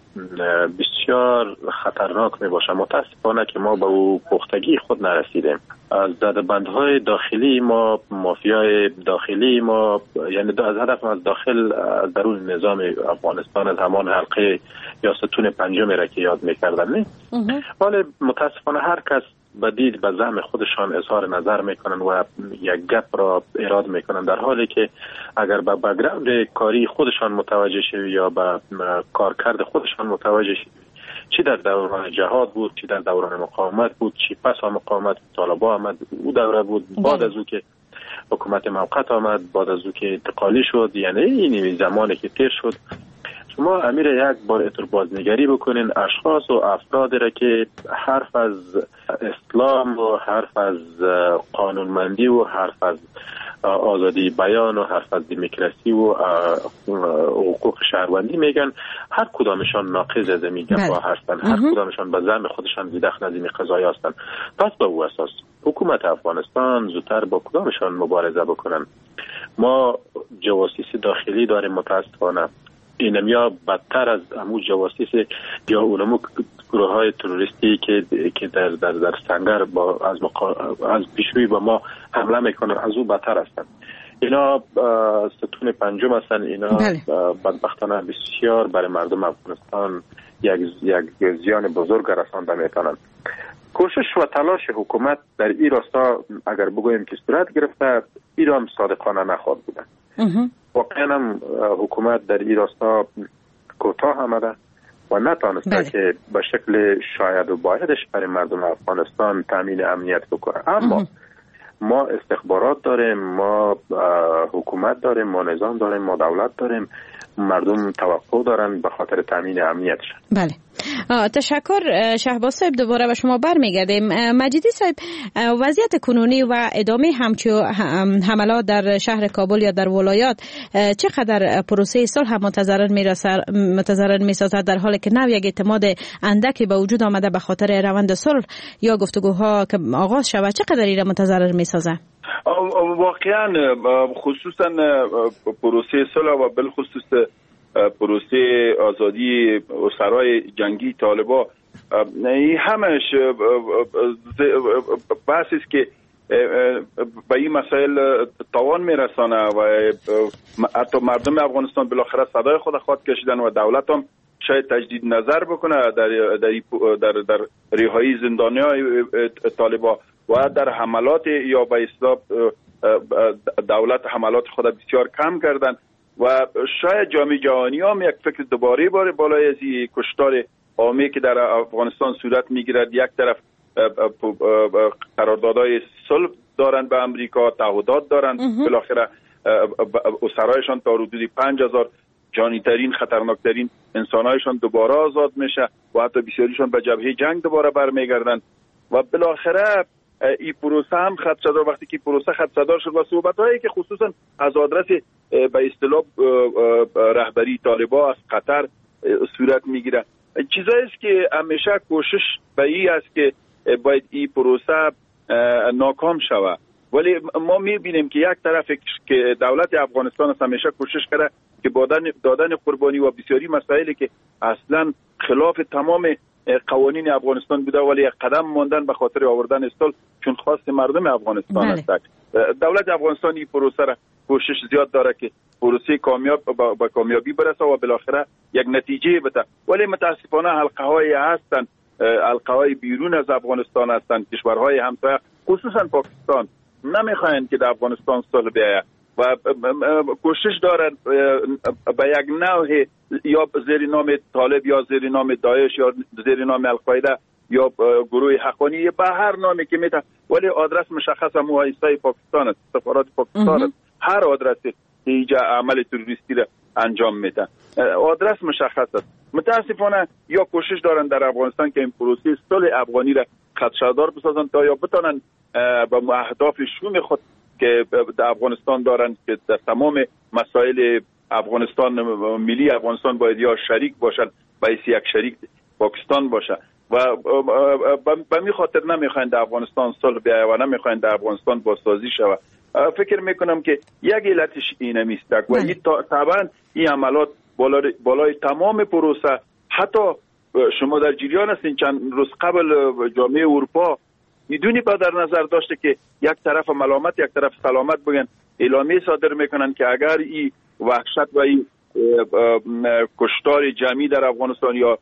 بسیار خطرناک می باشه. متاسفانه که ما به او پختگی خود نرسیدیم. از دادبندهای داخلی ما، مافیای داخلی ما، یعنی از هدف از داخل از درون نظام افغانستان از همان حلقه یا ستون پنجم را که یاد میکردن نه. ولی متاسفانه هر کس بدید به زعم خودشان اظهار نظر میکنن و یک گپ را ایراد میکنن، در حالی که اگر به بک‌گراند کاری خودشان متوجه شوی یا به کارکرد خودشان متوجه شوی، چی در دوران جهاد بود، چی در دوران مقاومت بود، چی پس از مقاومت طالبا آمد او دوره بود، بعد از او که حکومت موقت آمد، بعد از او که انتقالی شد، یعنی این زمانی که تیر شد، شما امیر یک بار اتر بازنگری بکنین اشخاص و افراد را که حرف از اسلام و حرف از قانونمندی و حرف از آزادی بیان و حرف از دموکراسی و حقوق شهروندی میگن، هر کدامشان ناقض از این گپا هستند، هر کدامشان به زعم خودشان زیدخ نظیم قضایی هستند. پس به او اساس حکومت افغانستان زودتر با کدامشان مبارزه بکنن. ما جواسیس داخلی داریم متاسفانه، اینم یا بدتر از امو جواسیس یا اونمو گروه های تروریستی که که در در در سنگر با از مقا... از پیشروی با ما حمله میکنن، از او بدتر هستند. اینا ستون پنجم هستند. اینا بدبختانه بسیار برای مردم افغانستان یک یک زیان بزرگ رسانده میتونن. کوشش و تلاش حکومت در این راستا اگر بگوییم که صورت گرفته، ایران صادقانه نخواد بودن. واقعا هم حکومت در این راستا کوتاه آمده و نتانسته که به شکل شاید و بایدش برای مردم افغانستان تامین امنیت بکنه. اما ما استخبارات داریم، ما حکومت داریم، ما نظام داریم، ما دولت داریم، مردم توقع دارن به خاطر تامین امنیتشان. بله، تشکر. شهباز صاحب دوباره به شما برمیگردیم. مجیدی صاحب، وضعیت کنونی و ادامه همچو حملات در شهر کابل یا در ولایات چقدر پروسه صلح متضرر متضرر میسازد، در حالی که نو یک اعتماد اندکی به وجود آمده به خاطر روند صلح یا گفتگوها که آغاز شود، چقدر این متضرر میسازه؟ واقعا خصوصا پروسه صلح و بالخصوص پروسه آزادی اسرای جنگی طالبا، همش بحثی است که به این مسائل تاوان میرسانه و حتی مردم افغانستان بالاخره صدای خود خواهد کشیدن و دولت هم شاید تجدید نظر بکنه در در در, در رهایی زندانیان طالبا و در حملات یا به اصطلاح دولت حملات خود بسیار کم کردن و شاید جامعه جهانی هم یک فکر دوباره باره بالای از این کشتار عامی که در افغانستان صورت میگیرد. یک طرف قراردادهای صلح دارند به امریکا، تعهدات دارند، بالاخره اسرایشان تا حدود پنج هزار جانی ترین خطرناک ترین انسانهایشان دوباره آزاد میشه و حتی بسیاریشان به جبهه جنگ دوباره برمیگردند و بالاخره این پروسه هم خط صدار، وقتی که پروسه خط صدار شد و صحبت‌هایی که خصوصا از آدرس به اصطلاح رهبری طالبان از قطر صورت میگیره، چیزایی است که همیشه کوشش به این است که باید این پروسه ناکام شود. ولی ما میبینیم که یک طرف که دولت افغانستان است همیشه کوشش کرده که با دادن قربانی و بسیاری مسائلی که اصلا خلاف تمام قوانین افغانستان بوده ولی یک قدم ماندن به خاطر آوردن صلح چون خواست مردم افغانستان است. دولت افغانستان این پروسه را کوشش زیاد داره که پروسه کامیاب با, با کامیابی برسه و بالاخره یک نتیجه بده، ولی متاسفانه حلقه های هستند، حلقه های بیرون از افغانستان هستند، کشورهای همسایه خصوصا پاکستان نمیخواین که در افغانستان صلح بیاید و کوشش دارن به یک نوع یا زیر نام طالب یا زیر نام داعش یا زیر نام القاعده یا گروه حقانی به هر نامی که میتونه، ولی آدرس مشخص هم مؤسسه پاکستان است، سفارت پاکستان است. هر آدرسی که اینجا عمل تروریستی را انجام میدن. آدرس مشخص است. متاسفانه یا کوشش دارن در افغانستان که این پروسه صلح افغانی را خدشه‌دار بسازن تا یا بتونن به اهداف شوم خود که در افغانستان دارن که در تمام مسائل افغانستان ملی افغانستان باید یا شریک باشن باید یک شریک پاکستان باشه و به می خاطر نمیخواین در افغانستان صلح بیاید و نمیخواین در افغانستان بازسازی شود. فکر میکنم که یک علتش اینه میستک و این طبعا این عملات بالای, بالای تمام پروسه. حتی شما در جریان هستین چند روز قبل جامعه اروپا میدونی با در نظر داشته که یک طرف ملامت یک طرف سلامت بگن اعلامیه صادر میکنن که اگر این وحشت و این کشتار جمعی در افغانستان یا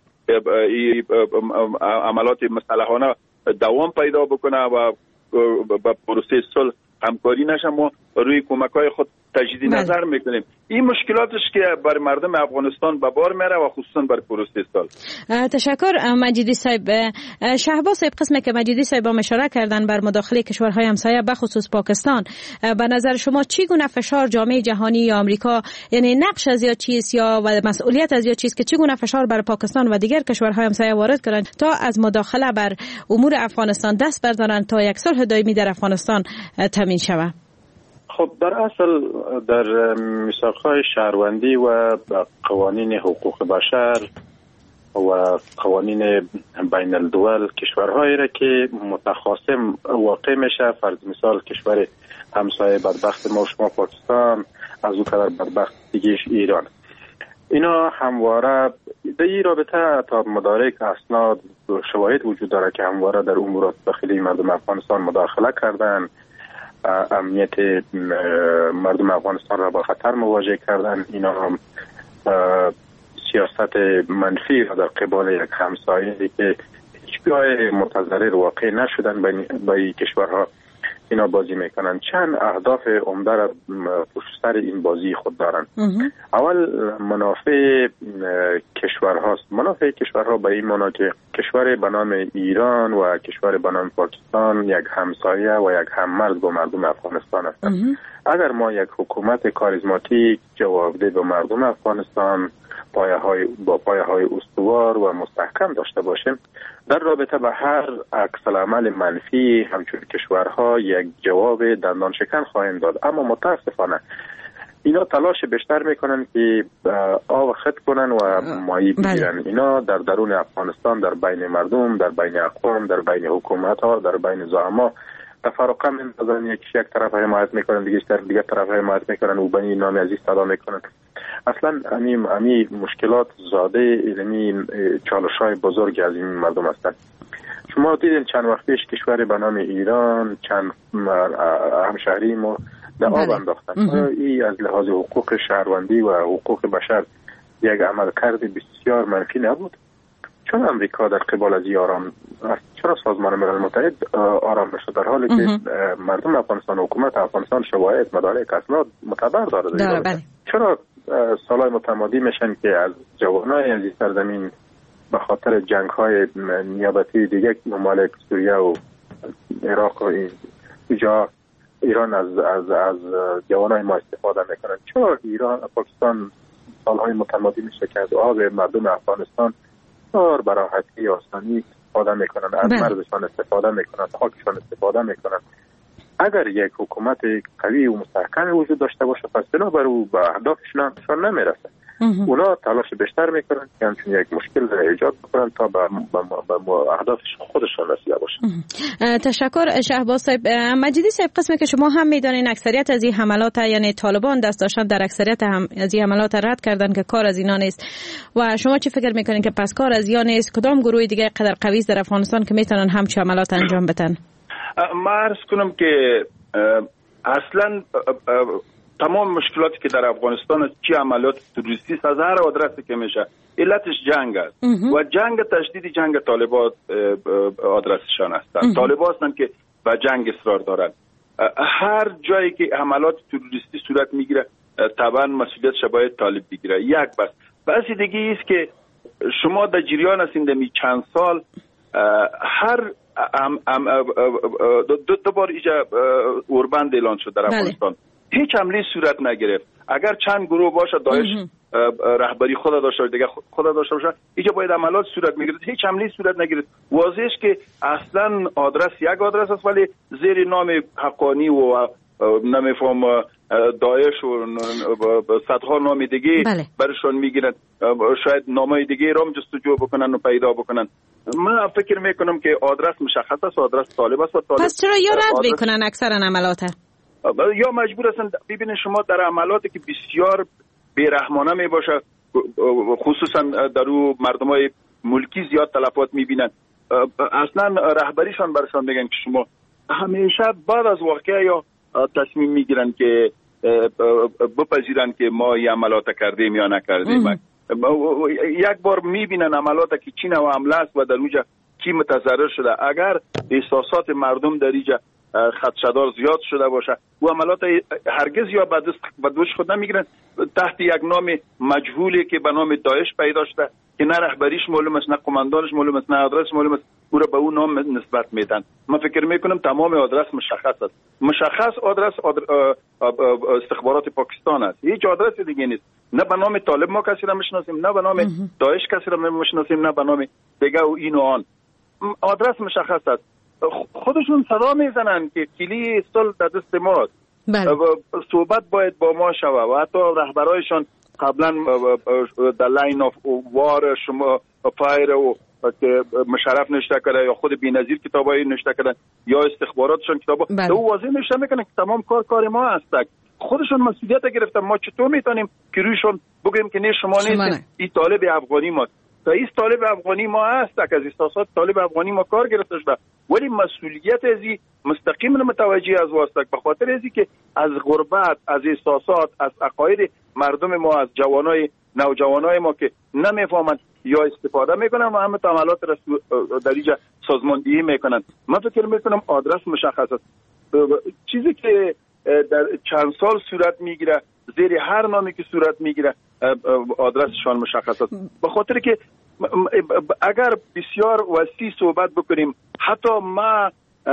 عملات مسلحانه دوام پیدا بکنه و با پروسه صلح همکاری نشه، ما روی کمک‌های خود تجدید نظر میکنیم. این مشکلاتش که بر مردم افغانستان به بار میره و خصوصا بر پروسه صلح. تشکر مجیدی صاحب. شهباز صاحب، قسمی که مجیدی صاحب هم اشاره کردن بر مداخله کشورهای همسایه به خصوص پاکستان، به نظر شما چی گونه فشار جامعه جهانی یا آمریکا، یعنی نقش از یا چیست یا و مسئولیت از یا چیست که چی گونه فشار بر پاکستان و دیگر کشورهای همسایه وارد کنند تا از مداخله بر امور افغانستان دست بردارند تا یک صلح دائمی در افغانستان تامین شود؟ خب در اصل در میثاق‌های شهروندی و قوانین حقوق بشر و قوانین بین الدول کشورهایی را که متخاصم واقع میشه، فرض مثال کشور همسایه بدبخت ما شما پاکستان، از او کدر بدبخت دیگهش ایران، اینا همواره در این رابطه تا مدارک اسناد شواهد وجود داره که همواره در امورات داخلی مردم افغانستان مداخله کردن، امنیت مردم افغانستان را با خطر مواجه کردن. اینا هم سیاست منفی را در قبال یک همسایه که هیچگاه متضرر واقع نشدن با این کشورها اینا بازی میکنن. چند اهداف عمده را پشت سر این بازی خود دارن. اول منافع کشورهاست. منافع کشورها به این معنا که کشور به نام ایران و کشور به نام پاکستان یک همسایه و یک هممرز با مردم افغانستان هستند. اگر ما یک حکومت کاریزماتیک جوابده به مردم افغانستان پایه های با پایه های استوار و مستحکم داشته باشیم، در رابطه به هر عکس العمل منفی همچون کشورها یک جواب دندان شکن خواهند داد. اما متاسفانه اینا تلاش بیشتر میکنن که آب خط کنن و مایی بگیرن. اینا در درون افغانستان، در بین مردم، در بین اقوام، در بین حکومت ها، در بین زعما تفرقه میندازن. یک یک طرف حمایت میکنن، دیگه در دیگه طرف حمایت میکنن و بنی نام عزیز صدا میکنن. اصلا امی امی مشکلات زاده علمی چالش‌های بزرگ از این مردم هستند. شما دیدین چند وقت پیش کشور به نام ایران چند همشهری ما در آب انداختن. این از لحاظ حقوق شهروندی و حقوق بشر یک عملکرد بسیار منفی نبود. چون امریکا در قبال از آرام، چرا سازمان ملل متحد آرام نشد در حالی که مردم افغانستان و حکومت افغانستان شواهد مدارک اسناد معتبر داره؟ چرا سالهای متمادی میشن که از جوانای از این سرزمین به خاطر جنگ های نیابتی دیگه ممالک سوریه و عراق و اینجا ایران از از از جوانای ما استفاده میکنن؟ چرا ایران پاکستان سالهای متمادی میشه که از آب مردم افغانستان بسیار براحتی آسانی استفاده میکنن، از مرزشان استفاده میکنن، خاکشان استفاده میکنن؟ اگر یک حکومت قوی و مستحکم وجود داشته باشه پس بنابر او به اهدافشان نمیرسه. اونا تلاش بیشتر میکنن که همچون یک مشکل را ایجاد بکنن تا به اهداف خودشان رسیده باشن. تشکر شهباز صاحب. مجیدی صاحب، قسمی که شما هم میدانین اکثریت از این حملات، یعنی طالبان دست داشتن در اکثریت هم از این حملات رد کردن که کار از اینا نیست، و شما چی فکر میکنین که پس کار از اینا نیست؟ کدام گروه دیگه قدر قوی در افغانستان که میتونن همچین حملات انجام بدن؟ ما عرض کنم که اصلا تمام مشکلاتی که در افغانستان چی عملیات تروریستی از هر آدرسی که میشه علتش جنگ است و جنگ تشدید جنگ طالبان آدرسشان هستند. طالبان هستند که به جنگ اصرار دارند. هر جایی که حملات تروریستی صورت میگیره طبعا مسئولیتش باید طالب بگیره. یک بس بس دیگه است که شما در جریان هستین دمی چند سال هر ام ام دو, دو بار ایجا اوربند اعلان شد در افغانستان. هیچ حمله صورت نگرفت. اگر چند گروه باشه داعش رهبری خود داشته باشه، دیگه خود داشته باشه، اینجا باید عملیات صورت میگیره. هیچ عملی صورت نگیره. واضحه که اصلا آدرس یک آدرس است، ولی زیر نام حقانی و نمیفهم داعش و صدها نام دیگه بله. برشان میگیرن، شاید نامای دیگه را جستجو بکنن و پیدا بکنن. من فکر میکنم که آدرس مشخص است، آدرس طالب است. طالب پس چرا یا رد میکنن اکثرا عملات؟ یا مجبور هستن. ببینید شما در عملاتی که بسیار بیرحمانه می باشه، خصوصا در او مردمای ملکی زیاد تلفات میبینن، اصلا رهبریشان برشان میگن که شما همیشه بعد از واقعه یا تصمیم میگیرن که بپذیرن که ما این عملات کردیم یا نکردیم. یک بار میبینن عملات که چی نوع عمله است و در اونجا کی متضرر شده. اگر احساسات مردم در اینجا خدشه‌دار زیاد شده باشه و عملات هرگز یا به دوش خود نمیگیرن، تحت یک نام مجهولی که به نام داعش پیدا شده که نه رهبریش معلوم است، نه قماندانش معلوم است، نه آدرسش معلوم است، او را به اون نام نسبت میدن. من فکر میکنم تمام آدرس مشخص است. مشخص آدرس استخبارات پاکستان است، هیچ آدرس دیگه نیست. نه به نام طالب ما کسی را میشناسیم، نه به نام داعش کسی را میشناسیم، نه به نام دیگه و این و آن. آدرس مشخص است. خودشون صدا میزنن که کلی صلح در دست ماست. صحبت باید با ما شوه و حتی رهبرایشان قبلا در لاین آف وار شما فایر و که مشرف نشته کرده یا خود بی‌نظیر کتابایی نشته کردن یا استخباراتشان کتابا بله. او واضح نشته میکنن که تمام کار کار ما هست. خودشون مسئولیت گرفتن. ما چطور میتونیم که رویشون بگیم که نه شما نیستین، این طالب افغانی ماست. تا این طالب افغانی ما هست، از احساسات طالب افغانی ما کار گرفته شده، ولی مسئولیت ازی مستقیما متوجه از واسطه به خاطر ازی که از غربت، از احساسات، از عقاید مردم ما، از جوانای نوجوانای ما که نمیفهمند یا استفاده میکنن و همه عملات در اینجا سازماندهی میکنن. من فکر میکنم آدرس مشخص است. چیزی که در چند سال صورت میگیره، زیر هر نامی که صورت میگیره آدرسشان مشخص است. به خاطر که اگر بسیار وسیع صحبت بکنیم، حتی ما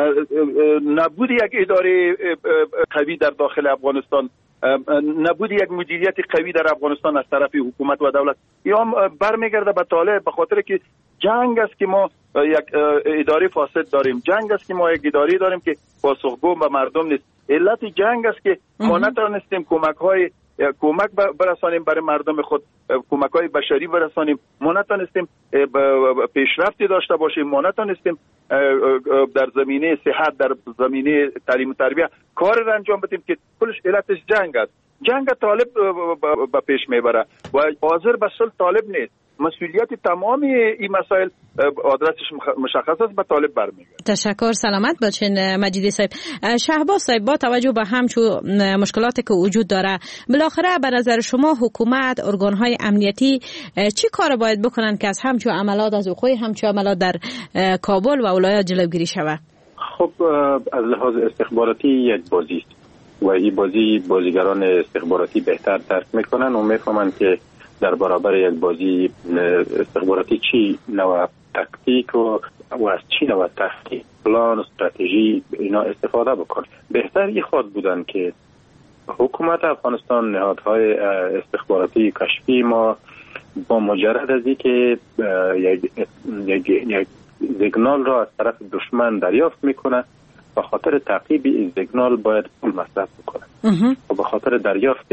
نبود یک اداره قوی در داخل افغانستان، نبود یک مدیریت قوی در افغانستان از طرف حکومت و دولت، یا برمیگرده به طالب. به خاطر که جنگ است که ما یک اداره فاسد داریم، جنگ است که ما یک اداره داریم که پاسخگو به مردم نیست. علت جنگ است که ما نتوانستیم کمک های کمک برسانیم برای مردم خود، کمک های بشری برسانیم، ما نتوانستیم پیشرفتی داشته باشیم، ما نتوانستیم در زمینه صحت، در زمینه تعلیم و تربیت کار را انجام بدیم که کلش علتش جنگ است. جنگ طالب به پیش میبره و حاضر به صلح طالب نیست. مسئولیت تمام این مسائل آدرسش مشخص است، به طالب برمیگرده. تشکر، سلامت باشین مجیدی صاحب. شهباز صاحب، با توجه به همچو مشکلاتی که وجود داره، بالاخره به نظر شما حکومت، ارگان‌های امنیتی چی کار باید بکنن که از همچو عملات، از وقوع همچو عملات در کابل و ولایات جلوگیری شود؟ خب از لحاظ استخباراتی یک بازی است و این بازی بازیگران استخباراتی بهتر درک میکنن و میفهمن که در برابر یک بازی استخباراتی چی نوع تکتیک و از چی نوع تحقیق پلان و استراتژی اینا استفاده بکن. بهتر این خود بودن که حکومت افغانستان، نهادهای استخباراتی کشفی ما با مجرد از این که یک, یک, یک سیگنال را از طرف دشمن دریافت میکنه، به خاطر تعقیب این سیگنال باید پول مصرف بکنه و به خاطر دریافت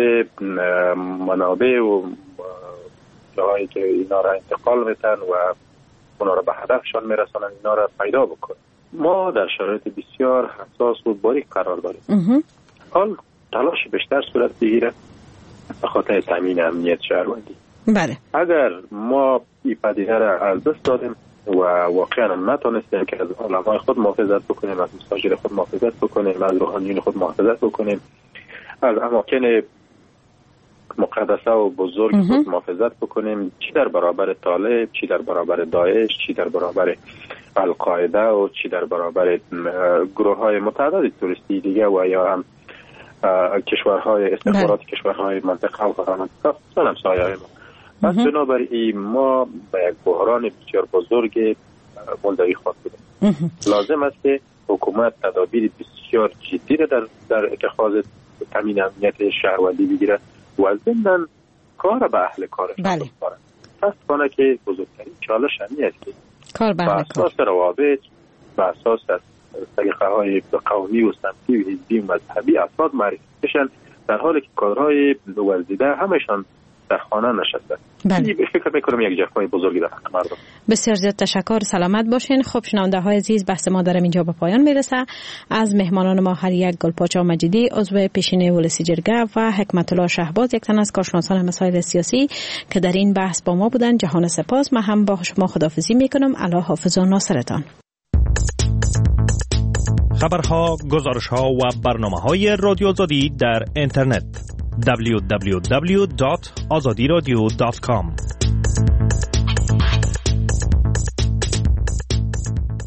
منابع و جاهایی که اینا را انتقال میتن و اونا را به هدفشان میرسانن، اینا را پیدا بکنه. ما در شرایط بسیار حساس و باریک قرار داریم. حال تلاش بیشتر صورت بگیره به خاطر تامین امنیت شهروندی. بله. اگر ما این پدیده را از دست دادیم و واقعا نتونستیم که از علمای خود محافظت بکنیم، از مساجد خود محافظت بکنیم، از روحانیون خود محافظت بکنیم، از اماکن مقدسه و بزرگ خود محافظت بکنیم، چی در برابر طالب، چی در برابر داعش، چی در برابر القاعده و چی در برابر گروه های متعدد توریستی دیگه و یا هم کشورهای استخبارات کشورهای منطقه و فرامنطقه هم سایه های ما. پس بنابراین ما به یک بحران بسیار بزرگ ملدوی خواهد بودیم. لازم است که حکومت تدابیر بسیار جدی را در, در اتخاذ تامین امنیت شهروندی بگیره و ضمن کار به اهل کارش بله. بسپارند. متاسفانه که بزرگترین چالش همین است که کار به اهل اساس روابط، به اساس طریقه های قومی و سمتی و حزبی و مذهبی افراد معرفی میشن، در حالی که کارهای ورزیده همشان در خانه نشسته. بله. فکر میکنم یک جفای بزرگی در حق مردم. بسیار زیاد تشکر، سلامت باشین. خب شنونده های عزیز، بحث ما در اینجا به پایان میرسه. از مهمانان ما هر یک گلپاچا مجیدی عضو پیشینه ولسی جرگه و حکمت الله شهباز یک تن از کارشناسان مسائل سیاسی که در این بحث با ما بودن، جهان سپاس. من هم با شما خداحافظی میکنم. الله حافظ و ناصرتان. خبرها، گزارشها و برنامه‌های رادیو آزادی در اینترنت دبلیو دبلیو دبلیو دات آزادی رادیو دات کام